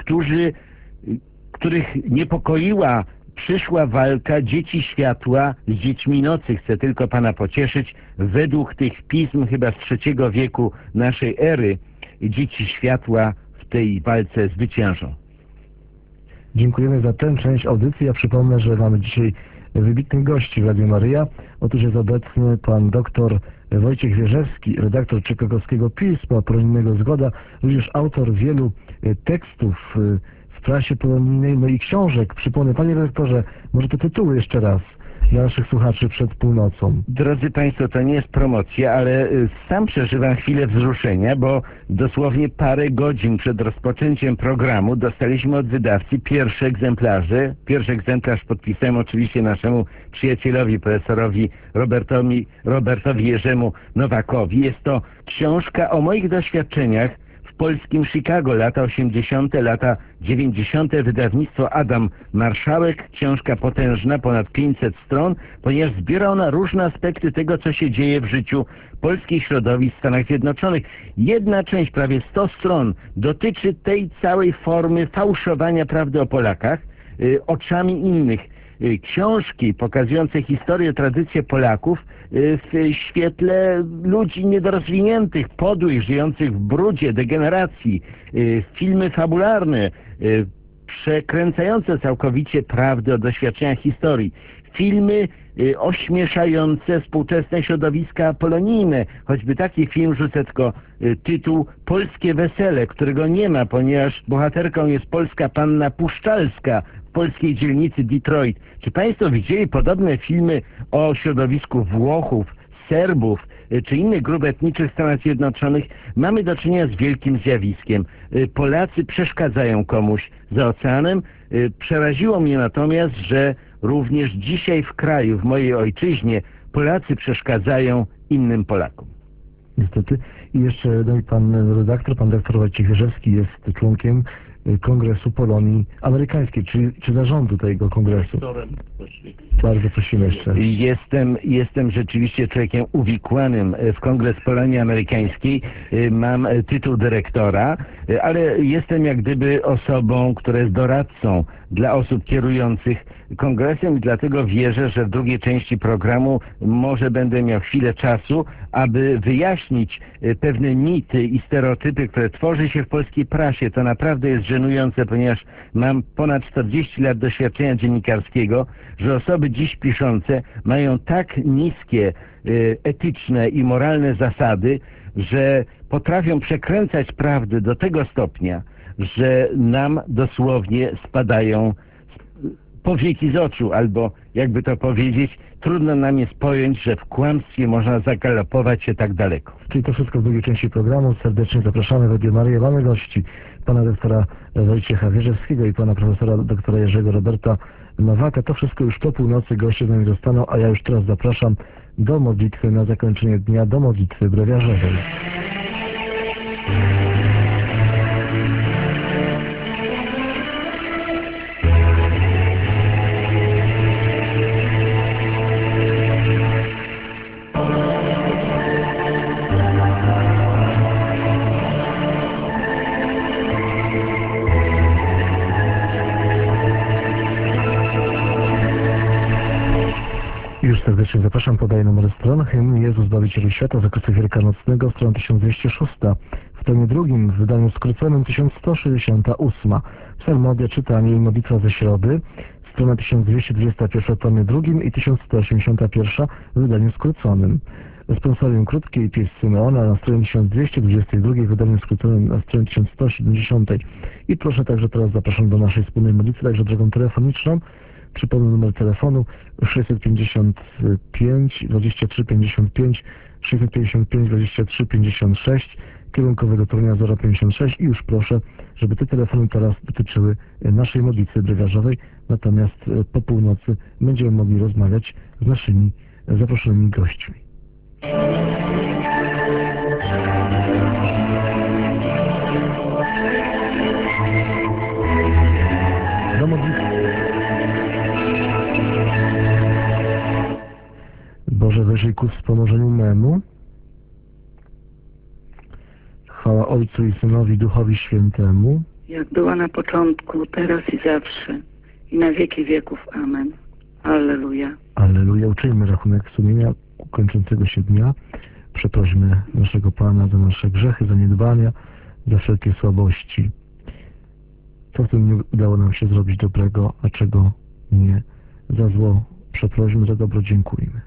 których niepokoiła przyszła walka dzieci światła z dziećmi nocy. Chcę tylko pana pocieszyć. Według tych pism chyba z III wieku naszej ery dzieci światła w tej walce zwyciężą. Dziękujemy za tę część audycji. Ja przypomnę, że mamy dzisiaj wybitnych gości w Radiu Maryja. Otóż jest obecny pan doktor Wojciech Wierzewski, redaktor chicagowskiego pisma polonijnego Zgoda, również autor wielu tekstów w prasie polonijnej, no i książek. Przypomnę, panie redaktorze, może te tytuły jeszcze raz dla naszych słuchaczy przed północą. Drodzy państwo, to nie jest promocja, ale sam przeżywam chwilę wzruszenia, bo dosłownie parę godzin przed rozpoczęciem programu dostaliśmy od wydawcy pierwsze egzemplarze. Pierwszy egzemplarz podpisałem oczywiście naszemu przyjacielowi, profesorowi Robertowi Jerzemu Nowakowi. Jest to książka o moich doświadczeniach w polskim Chicago, lata 80., lata 90., wydawnictwo Adam Marszałek, książka potężna, ponad 500 stron, ponieważ zbiera ona różne aspekty tego, co się dzieje w życiu polskich środowisk w Stanach Zjednoczonych. Jedna część, prawie 100 stron, dotyczy tej całej formy fałszowania prawdy o Polakach oczami innych. Książki pokazujące historię, tradycję Polaków w świetle ludzi niedorozwiniętych, podłych, żyjących w brudzie, degeneracji, filmy fabularne, przekręcające całkowicie prawdę o doświadczeniach historii, filmy ośmieszające współczesne środowiska polonijne. Choćby taki film, rzucę tylko tytuł Polskie Wesele, którego nie ma, ponieważ bohaterką jest polska panna Puszczalska w polskiej dzielnicy Detroit. Czy państwo widzieli podobne filmy o środowisku Włochów, Serbów, czy innych grup etnicznych w Stanach Zjednoczonych, mamy do czynienia z wielkim zjawiskiem. Polacy przeszkadzają komuś za oceanem. Przeraziło mnie natomiast, że również dzisiaj w kraju, w mojej ojczyźnie, Polacy przeszkadzają innym Polakom. Niestety. I jeszcze pan redaktor, pan doktor Wojciech Wierzewski jest członkiem Kongresu Polonii Amerykańskiej, czy zarządu tego kongresu. Bardzo prosimy jeszcze. Jestem rzeczywiście człowiekiem uwikłanym w Kongres Polonii Amerykańskiej. Mam tytuł dyrektora, ale jestem jak gdyby osobą, która jest doradcą dla osób kierujących kongresem i dlatego wierzę, że w drugiej części programu może będę miał chwilę czasu, aby wyjaśnić pewne mity i stereotypy, które tworzy się w polskiej prasie. To naprawdę jest żenujące, ponieważ mam ponad 40 lat doświadczenia dziennikarskiego, że osoby dziś piszące mają tak niskie etyczne i moralne zasady, że potrafią przekręcać prawdę do tego stopnia, że nam dosłownie spadają powieki z oczu, albo jakby to powiedzieć, trudno nam jest pojąć, że w kłamstwie można zagalopować się tak daleko. Czyli to wszystko w drugiej części programu. Serdecznie zapraszamy w Radio Maryję. Mamy gości pana doktora Wojciecha Wierzewskiego i pana profesora doktora Jerzego Roberta Nowaka. To wszystko już po północy, goście z nami zostaną, a ja już teraz zapraszam do modlitwy na zakończenie dnia, do modlitwy brewiarzowej. Już serdecznie zapraszam, podaję numer stron. Hymn Jezus Zbawicielu Świata z okresu wielkanocnego, strona 1206. W tomie drugim, w wydaniu skróconym 1168. Psalmodia, czytanie i modlitwa ze środy, strona 1221 w tomie drugim i 1181 w wydaniu skróconym. Responsorium krótkie i pieśń Symeona na stronie 1222 w wydaniu skróconym na stronie 1170. I proszę także teraz zapraszam do naszej wspólnej modlitwy, także drogą telefoniczną. Przypomnę numer telefonu 655 23 55 655 23 56, kierunkowe do Torunia 056 i już proszę, żeby te telefony teraz dotyczyły naszej modlitwy brewiarzowej, natomiast po północy będziemy mogli rozmawiać z naszymi zaproszonymi gośćmi. Do modlitwy. Boże, wyżyj ku wspomożeniu memu. Chwała Ojcu i Synowi, Duchowi Świętemu. Jak była na początku, teraz i zawsze, i na wieki wieków. Amen. Alleluja. Alleluja. Uczyjmy rachunek sumienia kończącego się dnia. Przeprośmy naszego Pana za nasze grzechy, zaniedbania, za wszelkie słabości. Co w tym dniu udało nam się zrobić dobrego, a czego nie. Za zło przeprośmy, za dobro dziękujmy.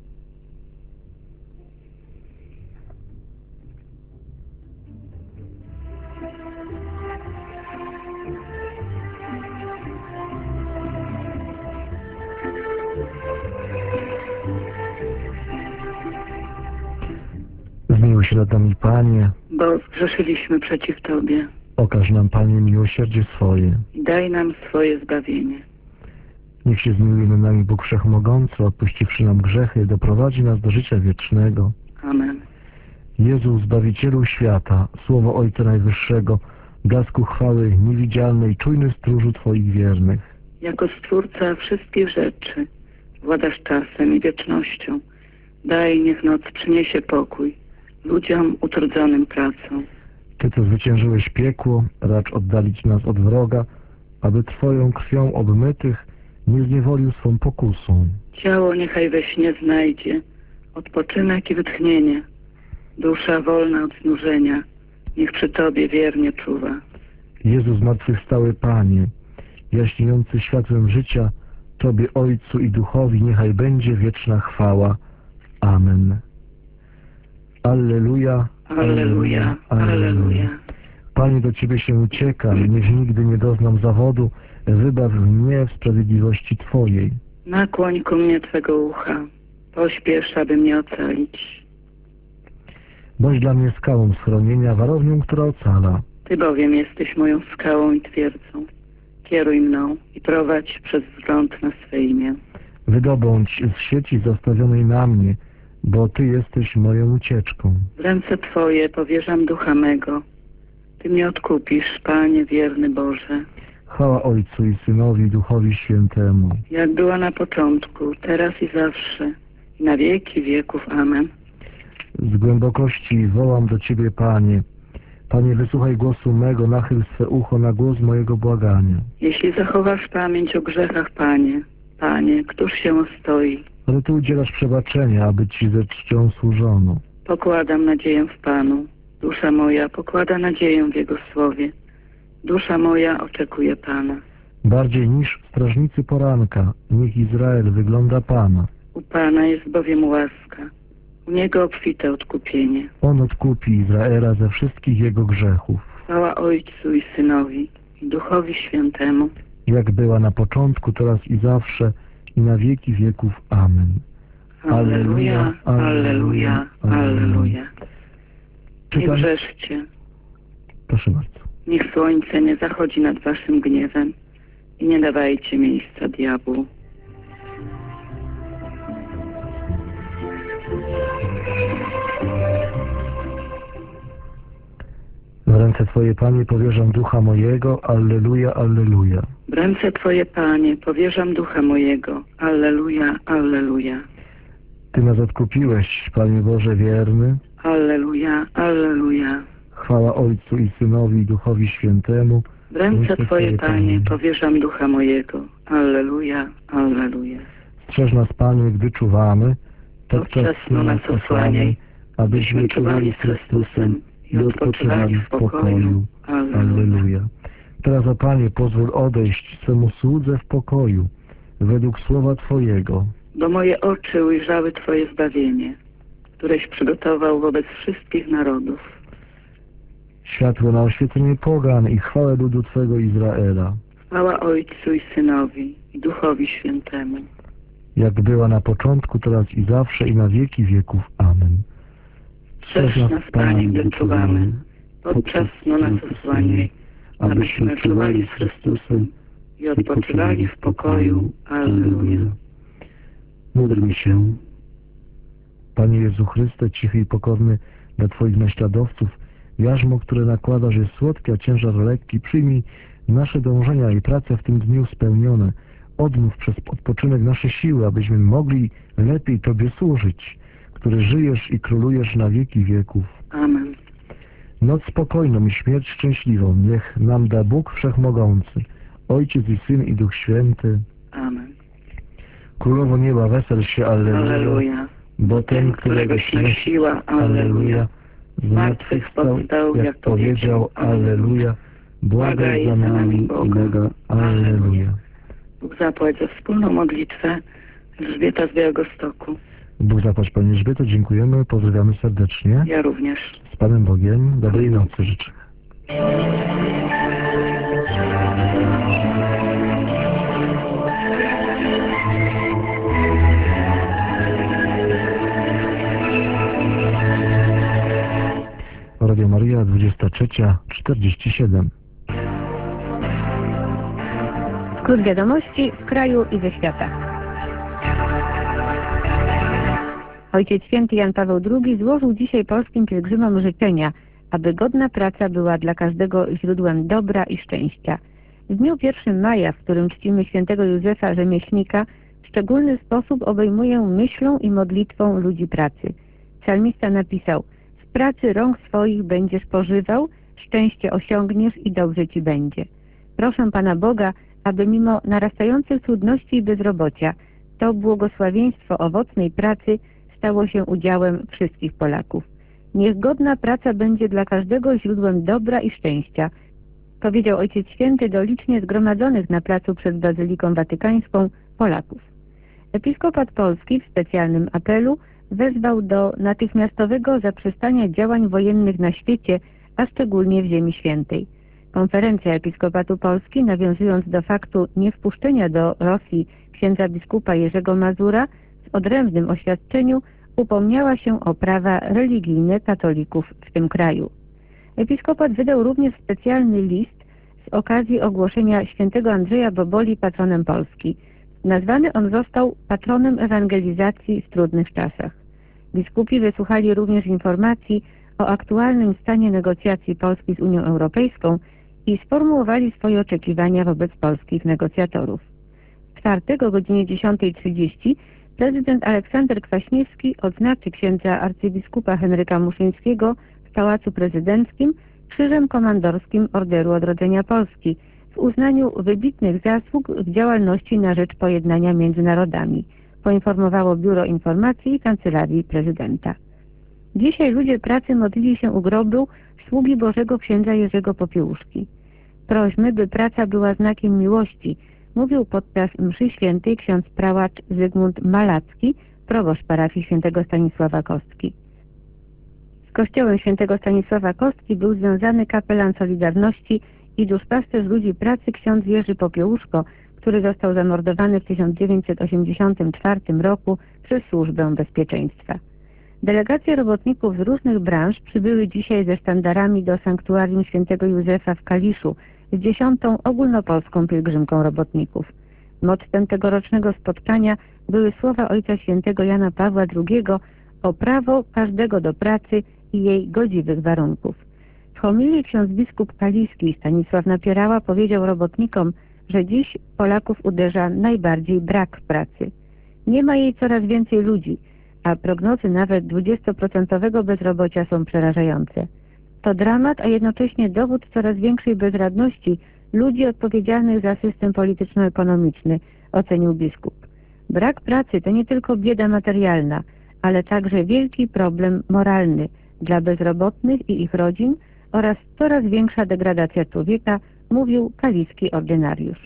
Zmiłuj się nad nami, Panie. Bo zgrzeszyliśmy przeciw Tobie. Okaż nam, Panie, miłosierdzie swoje. I daj nam swoje zbawienie. Niech się zmiłuje nad nami Bóg Wszechmogący, odpuściwszy nam grzechy, doprowadzi nas do życia wiecznego. Amen. Jezu, Zbawicielu świata, Słowo Ojca Najwyższego, blasku chwały niewidzialnej, czujny stróżu Twoich wiernych. Jako Stwórca wszystkich rzeczy, władasz czasem i wiecznością. Daj, niech noc przyniesie pokój ludziom utrudzonym pracą. Ty, co zwyciężyłeś piekło, racz oddalić nas od wroga, aby Twoją krwią obmytych nie zniewolił swą pokusą. Ciało niechaj we śnie znajdzie odpoczynek i wytchnienie. Dusza wolna od znużenia, niech przy Tobie wiernie czuwa. Jezu zmartwychwstały Panie, jaśniejący światłem życia, Tobie Ojcu i Duchowi niechaj będzie wieczna chwała. Amen. Alleluja, Alleluja, alleluja. Panie, do Ciebie się uciekam, niech nigdy nie doznam zawodu, wybaw mnie w sprawiedliwości Twojej. Nakłoń ku mnie Twego ucha, pośpiesz, aby mnie ocalić. Bądź dla mnie skałą schronienia, warownią, która ocala. Ty bowiem jesteś moją skałą i twierdzą. Kieruj mną i prowadź przez wzgląd na swe imię. Wydobądź z sieci zostawionej na mnie, bo Ty jesteś moją ucieczką. W ręce Twoje powierzam ducha mego. Ty mnie odkupisz, Panie wierny Boże. Chwała Ojcu i Synowi i Duchowi Świętemu. Jak była na początku, teraz i zawsze, i na wieki wieków. Amen. Z głębokości wołam do Ciebie, Panie. Panie, wysłuchaj głosu mego, nachyl swe ucho na głos mojego błagania. Jeśli zachowasz pamięć o grzechach, Panie, Panie, któż się ostoi? Ale Ty udzielasz przebaczenia, aby Ci ze czcią służono. Pokładam nadzieję w Panu. Dusza moja pokłada nadzieję w Jego słowie. Dusza moja oczekuje Pana. Bardziej niż strażnicy poranka, niech Izrael wygląda Pana. U Pana jest bowiem łaska. U Niego obfite odkupienie. On odkupi Izraela ze wszystkich jego grzechów. Chwała Ojcu i Synowi, i Duchowi Świętemu. Jak była na początku, teraz i zawsze, i na wieki wieków. Amen. Alleluja, alleluja, alleluja. Nie grzeszcie. Proszę bardzo. Niech słońce nie zachodzi nad waszym gniewem i nie dawajcie miejsca diabłu. W ręce Twoje, Panie, powierzam ducha mojego. Alleluja, alleluja. W ręce Twoje, Panie, powierzam ducha mojego. Alleluja, alleluja. Ty nas odkupiłeś, Panie Boże wierny. Alleluja, alleluja. Chwała Ojcu i Synowi i Duchowi Świętemu. W ręce Twoje, Panie, powierzam ducha mojego. Alleluja, alleluja. Strzeż nas, Panie, gdy czuwamy. Podczas snu nas osłaniaj, abyśmy czuwali z Chrystusem i odpoczywali w pokoju. Alleluja. Teraz, o Panie, pozwól odejść swemu słudze w pokoju, według słowa Twojego. Bo moje oczy ujrzały Twoje zbawienie, któreś przygotował wobec wszystkich narodów. Światło na oświecenie pogan i chwałę ludu Twego Izraela. Chwała Ojcu i Synowi, i Duchowi Świętemu. Jak była na początku, teraz i zawsze, i na wieki wieków. Amen. Strzeż nas, Panie, gdy czuwamy. Podczas snu nas osłaniaj, abyśmy czuwali z Chrystusem i odpoczywali w pokoju. Alleluja. Módlmy się. Panie Jezu Chryste, cichy i pokorny dla Twoich naśladowców, jarzmo, które nakładasz, jest słodkie, a ciężar lekki. Przyjmij nasze dążenia i prace w tym dniu spełnione. Odmów przez odpoczynek nasze siły, abyśmy mogli lepiej Tobie służyć, który żyjesz i królujesz na wieki wieków. Amen. Noc spokojną i śmierć szczęśliwą niech nam da Bóg Wszechmogący, Ojciec i Syn i Duch Święty. Amen. Królowo nieba, wesel się, alleluja, Alleluja. bo ten, którego śmierć siła, alleluja. Zmartwychwstał, jak powiedział, alleluja, błagaj za nami, Boga, alleluja. Bóg zapłać za wspólną modlitwę. Elżbieta z Białegostoku. Bóg zapłać, Pani Elżbieto, dziękujemy, pozdrawiamy serdecznie. Ja również. Z Panem Bogiem, dobrej nocy życzę. Radio Maryja, 23:47. Skrót wiadomości z kraju i ze świata. Ojciec Święty Jan Paweł II złożył dzisiaj polskim pielgrzymom życzenia, aby godna praca była dla każdego źródłem dobra i szczęścia. W dniu 1 maja, w którym czcimy świętego Józefa Rzemieślnika, w szczególny sposób obejmuję myślą i modlitwą ludzi pracy. Psalmista napisał: z pracy rąk swoich będziesz pożywał, szczęście osiągniesz i dobrze ci będzie. Proszę Pana Boga, aby mimo narastających trudności i bezrobocia to błogosławieństwo owocnej pracy stało się udziałem wszystkich Polaków. Niech godna praca będzie dla każdego źródłem dobra i szczęścia, powiedział Ojciec Święty do licznie zgromadzonych na placu przed Bazyliką Watykańską Polaków. Episkopat Polski w specjalnym apelu wezwał do natychmiastowego zaprzestania działań wojennych na świecie, a szczególnie w Ziemi Świętej. Konferencja Episkopatu Polski, nawiązując do faktu niewpuszczenia do Rosji księdza biskupa Jerzego Mazura, w odrębnym oświadczeniu upomniała się o prawa religijne katolików w tym kraju. Episkopat wydał również specjalny list z okazji ogłoszenia świętego Andrzeja Boboli patronem Polski. Nazwany on został patronem ewangelizacji w trudnych czasach. Biskupi wysłuchali również informacji o aktualnym stanie negocjacji Polski z Unią Europejską i sformułowali swoje oczekiwania wobec polskich negocjatorów. W czwartek o godzinie 10:30 prezydent Aleksander Kwaśniewski odznaczy księdza arcybiskupa Henryka Muszyńskiego w Pałacu Prezydenckim Krzyżem Komandorskim Orderu Odrodzenia Polski w uznaniu wybitnych zasług w działalności na rzecz pojednania między narodami, poinformowało Biuro Informacji Kancelarii Prezydenta. Dzisiaj ludzie pracy modlili się u grobu sługi Bożego księdza Jerzego Popiełuszki. Prośmy, by praca była znakiem miłości, mówił podczas mszy świętej ksiądz prałat Zygmunt Malacki, proboszcz parafii świętego Stanisława Kostki. Z kościołem świętego Stanisława Kostki był związany kapelan Solidarności i duszpasterz ludzi pracy ksiądz Jerzy Popiełuszko, który został zamordowany w 1984 roku przez Służbę Bezpieczeństwa. Delegacje robotników z różnych branż przybyły dzisiaj ze sztandarami do sanktuarium świętego Józefa w Kaliszu z 10. ogólnopolską pielgrzymką robotników. Mottem tegorocznego spotkania były słowa ojca świętego Jana Pawła II o prawo każdego do pracy i jej godziwych warunków. W homilii ksiądz biskup kaliski Stanisław Napierała powiedział robotnikom, że dziś Polaków uderza najbardziej brak pracy. Nie ma jej coraz więcej ludzi, a prognozy nawet 20% bezrobocia są przerażające. To dramat, a jednocześnie dowód coraz większej bezradności ludzi odpowiedzialnych za system polityczno-ekonomiczny, ocenił biskup. Brak pracy to nie tylko bieda materialna, ale także wielki problem moralny dla bezrobotnych i ich rodzin oraz coraz większa degradacja człowieka, mówił kaliski ordynariusz.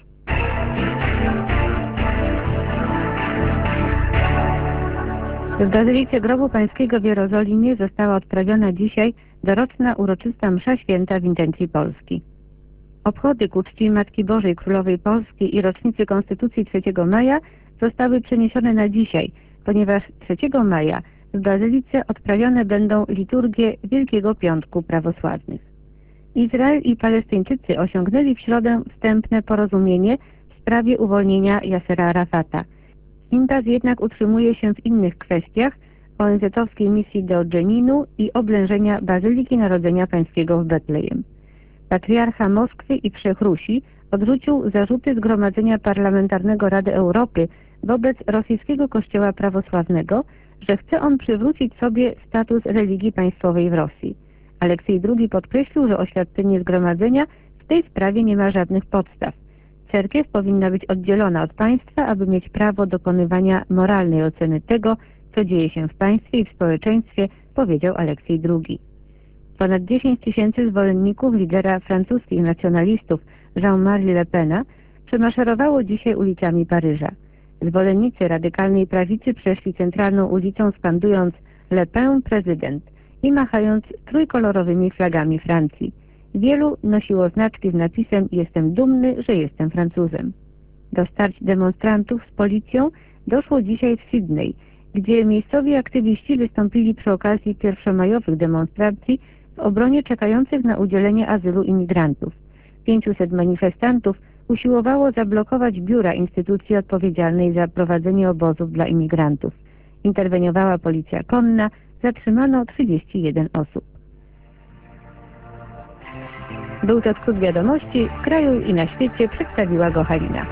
W Bazylice Grobu Pańskiego w Jerozolimie została odprawiona dzisiaj doroczna uroczysta msza święta w intencji Polski. Obchody ku czci Matki Bożej Królowej Polski i rocznicy Konstytucji 3 maja zostały przeniesione na dzisiaj, ponieważ 3 maja w Bazylice odprawione będą liturgie Wielkiego Piątku Prawosławnych. Izrael i Palestyńczycy osiągnęli w środę wstępne porozumienie w sprawie uwolnienia Jasera Arafata. Impas jednak utrzymuje się w innych kwestiach ONZ-owskiej misji do Dżeninu i oblężenia Bazyliki Narodzenia Pańskiego w Betlejem. Patriarcha Moskwy i Trzech Rusi odrzucił zarzuty Zgromadzenia Parlamentarnego Rady Europy wobec rosyjskiego kościoła prawosławnego, że chce on przywrócić sobie status religii państwowej w Rosji. Aleksiej II podkreślił, że oświadczenie Zgromadzenia w tej sprawie nie ma żadnych podstaw. Cerkiew powinna być oddzielona od państwa, aby mieć prawo dokonywania moralnej oceny tego, co dzieje się w państwie i w społeczeństwie, powiedział Aleksiej II. Ponad 10 000 zwolenników lidera francuskich nacjonalistów Jean-Marie Le Pena przemaszerowało dzisiaj ulicami Paryża. Zwolennicy radykalnej prawicy przeszli centralną ulicą skandując Le Pen prezydent i machając trójkolorowymi flagami Francji. Wielu nosiło znaczki z napisem „Jestem dumny, że jestem Francuzem”. Do starć demonstrantów z policją doszło dzisiaj w Sydney, gdzie miejscowi aktywiści wystąpili przy okazji pierwszomajowych demonstracji w obronie czekających na udzielenie azylu imigrantów. 500 manifestantów usiłowało zablokować biura instytucji odpowiedzialnej za prowadzenie obozów dla imigrantów. Interweniowała policja konna, zatrzymano 31 osób. Był to skrót wiadomości, w kraju i na świecie przedstawiła go Halina.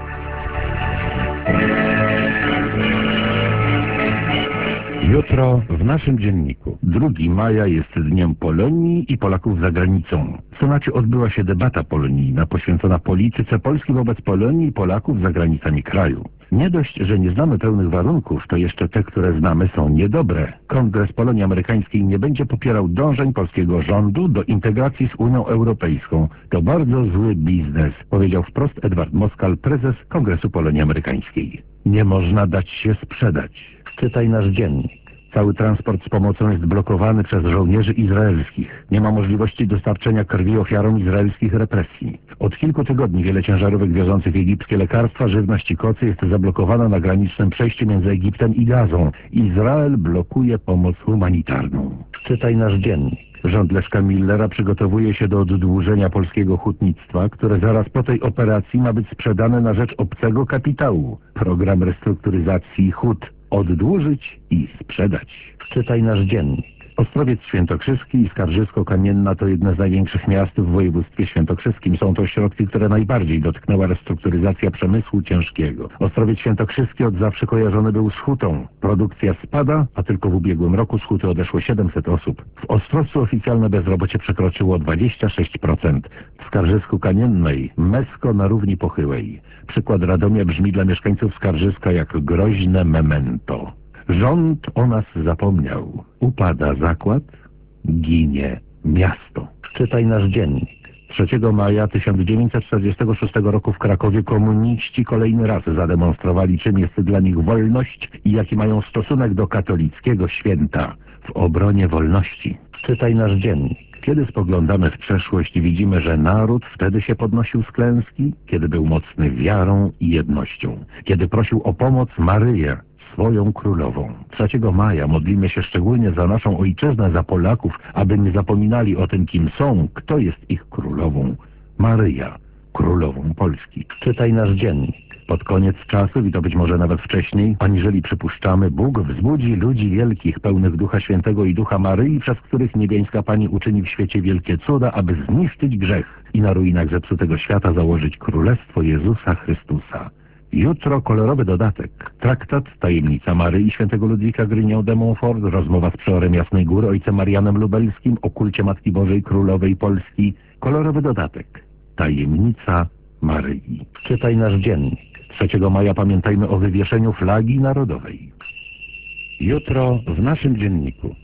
Jutro w naszym dzienniku. 2 maja jest Dniem Polonii i Polaków za granicą. W Senacie odbyła się debata polonijna poświęcona polityce Polski wobec Polonii i Polaków za granicami kraju. Nie dość, że nie znamy pełnych warunków, to jeszcze te, które znamy, są niedobre. Kongres Polonii Amerykańskiej nie będzie popierał dążeń polskiego rządu do integracji z Unią Europejską. To bardzo zły biznes, powiedział wprost Edward Moskal, prezes Kongresu Polonii Amerykańskiej. Nie można dać się sprzedać. Czytaj nasz dziennik. Cały transport z pomocą jest blokowany przez żołnierzy izraelskich. Nie ma możliwości dostarczenia krwi ofiarom izraelskich represji. Od kilku tygodni wiele ciężarówek wiozących egipskie lekarstwa, żywność i kocy jest zablokowana na granicznym przejściu między Egiptem i Gazą. Izrael blokuje pomoc humanitarną. Czytaj nasz dziennik. Rząd Leszka Millera przygotowuje się do oddłużenia polskiego hutnictwa, które zaraz po tej operacji ma być sprzedane na rzecz obcego kapitału. Program restrukturyzacji hut oddłużyć i sprzedać. Czytaj nasz dziennik. Ostrowiec Świętokrzyski i Skarżysko-Kamienna to jedne z największych miast w województwie świętokrzyskim. Są to ośrodki, które najbardziej dotknęła restrukturyzacja przemysłu ciężkiego. Ostrowiec Świętokrzyski od zawsze kojarzony był z hutą. Produkcja spada, a tylko w ubiegłym roku z huty odeszło 700 osób. W Ostrowcu oficjalne bezrobocie przekroczyło 26%. W Skarżysku-Kamiennej mesko na równi pochyłej. Przykład Radomia brzmi dla mieszkańców Skarżyska jak groźne memento. Rząd o nas zapomniał. Upada zakład, ginie miasto. Czytaj nasz dziennik. 3 maja 1946 roku w Krakowie komuniści kolejny raz zademonstrowali, czym jest dla nich wolność i jaki mają stosunek do katolickiego święta w obronie wolności. Czytaj nasz dziennik. Kiedy spoglądamy w przeszłość, widzimy, że naród wtedy się podnosił z klęski, kiedy był mocny wiarą i jednością, kiedy prosił o pomoc Maryję, swoją królową. 3 maja modlimy się szczególnie za naszą ojczyznę, za Polaków, aby nie zapominali o tym, kim są, kto jest ich królową. Maryja, królową Polski. Czytaj nasz dziennik. Pod koniec czasów, i to być może nawet wcześniej, aniżeli przypuszczamy, Bóg wzbudzi ludzi wielkich, pełnych Ducha Świętego i Ducha Maryi, przez których niebieska Pani uczyni w świecie wielkie cuda, aby zniszczyć grzech i na ruinach zepsutego świata założyć Królestwo Jezusa Chrystusa. Jutro kolorowy dodatek. Traktat Tajemnica Maryi świętego Ludwika Grignon de Montfort, rozmowa z przeorem Jasnej Góry, ojcem Marianem Lubelskim o kulcie Matki Bożej Królowej Polski. Kolorowy dodatek. Tajemnica Maryi. Czytaj nasz dziennik. 3 maja pamiętajmy o wywieszeniu flagi narodowej. Jutro w naszym dzienniku.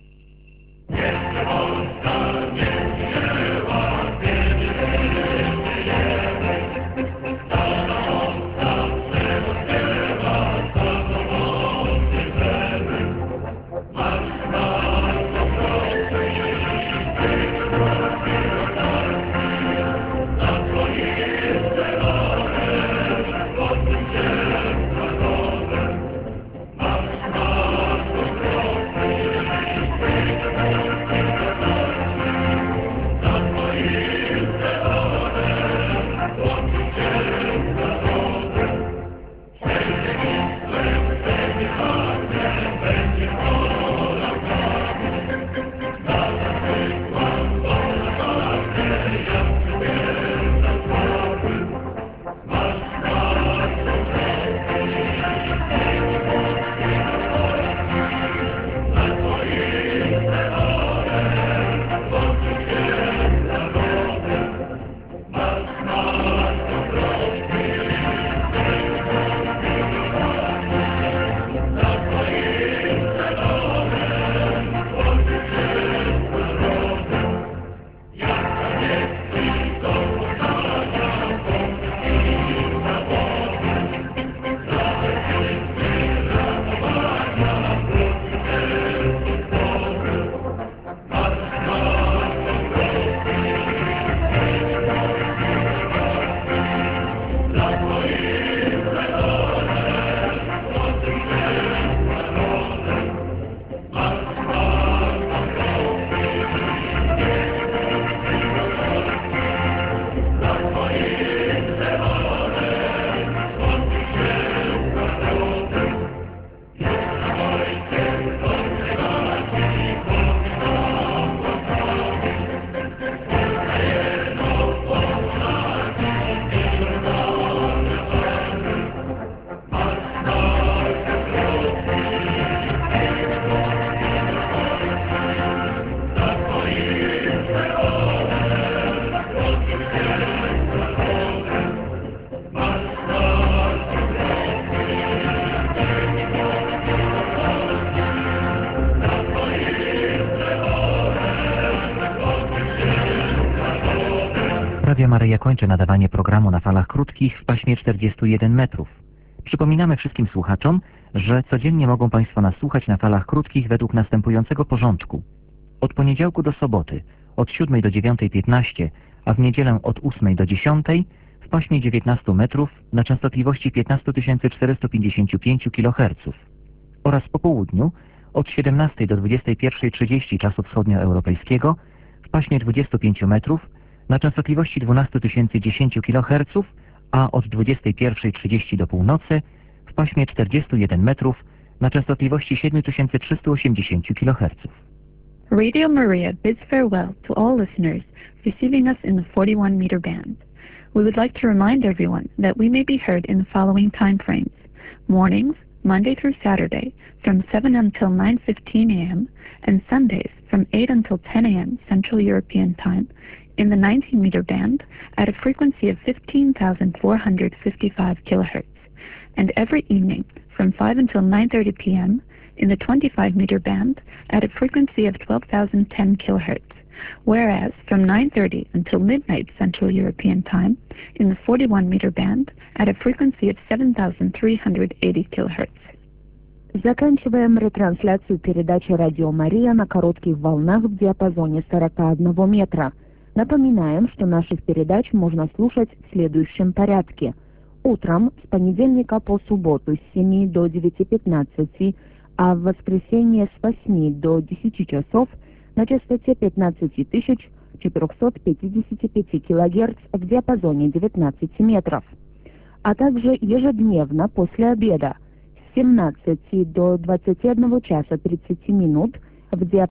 Radio Maryja kończy nadawanie programu na falach krótkich w paśmie 41 metrów. Przypominamy wszystkim słuchaczom, że codziennie mogą Państwo nas słuchać na falach krótkich według następującego porządku. Od poniedziałku do soboty, od 7 do 9:15, a w niedzielę od 8 do 10 w paśmie 19 metrów na częstotliwości 15 455 kHz oraz po południu od 17 do 21:30 czasu wschodnioeuropejskiego w paśmie 25 metrów na częstotliwości 12 010 kHz, a od 21:30 do północy w paśmie 41 metrów na częstotliwości 7380 kHz. Radio Maria bids farewell to all listeners receiving us in the 41-meter band. We would like to remind everyone that we may be heard in the following time frames. Mornings, Monday through Saturday, from 7 until 9:15 a.m., and Sundays from 8 until 10 a.m. Central European Time, in the 19-meter band at a frequency of 15,455 kHz, and every evening from 5 until 9:30 p.m. in the 25-meter band at a frequency of 12,010 kHz, whereas from 9:30 until midnight Central European Time in the 41-meter band at a frequency of 7,380 kHz. Заканчиваем ретрансляцию передачи «Радио Мария» на коротких волнах в диапазоне 41 метра. Напоминаем, что наших передач можно слушать в следующем порядке. Утром с понедельника по субботу с 7 до 9:15, а в воскресенье с 8 до 10 часов на частоте 15 455 кГц в диапазоне 19 метров. А также ежедневно после обеда с 17 до 21 часа 30 минут в диапазоне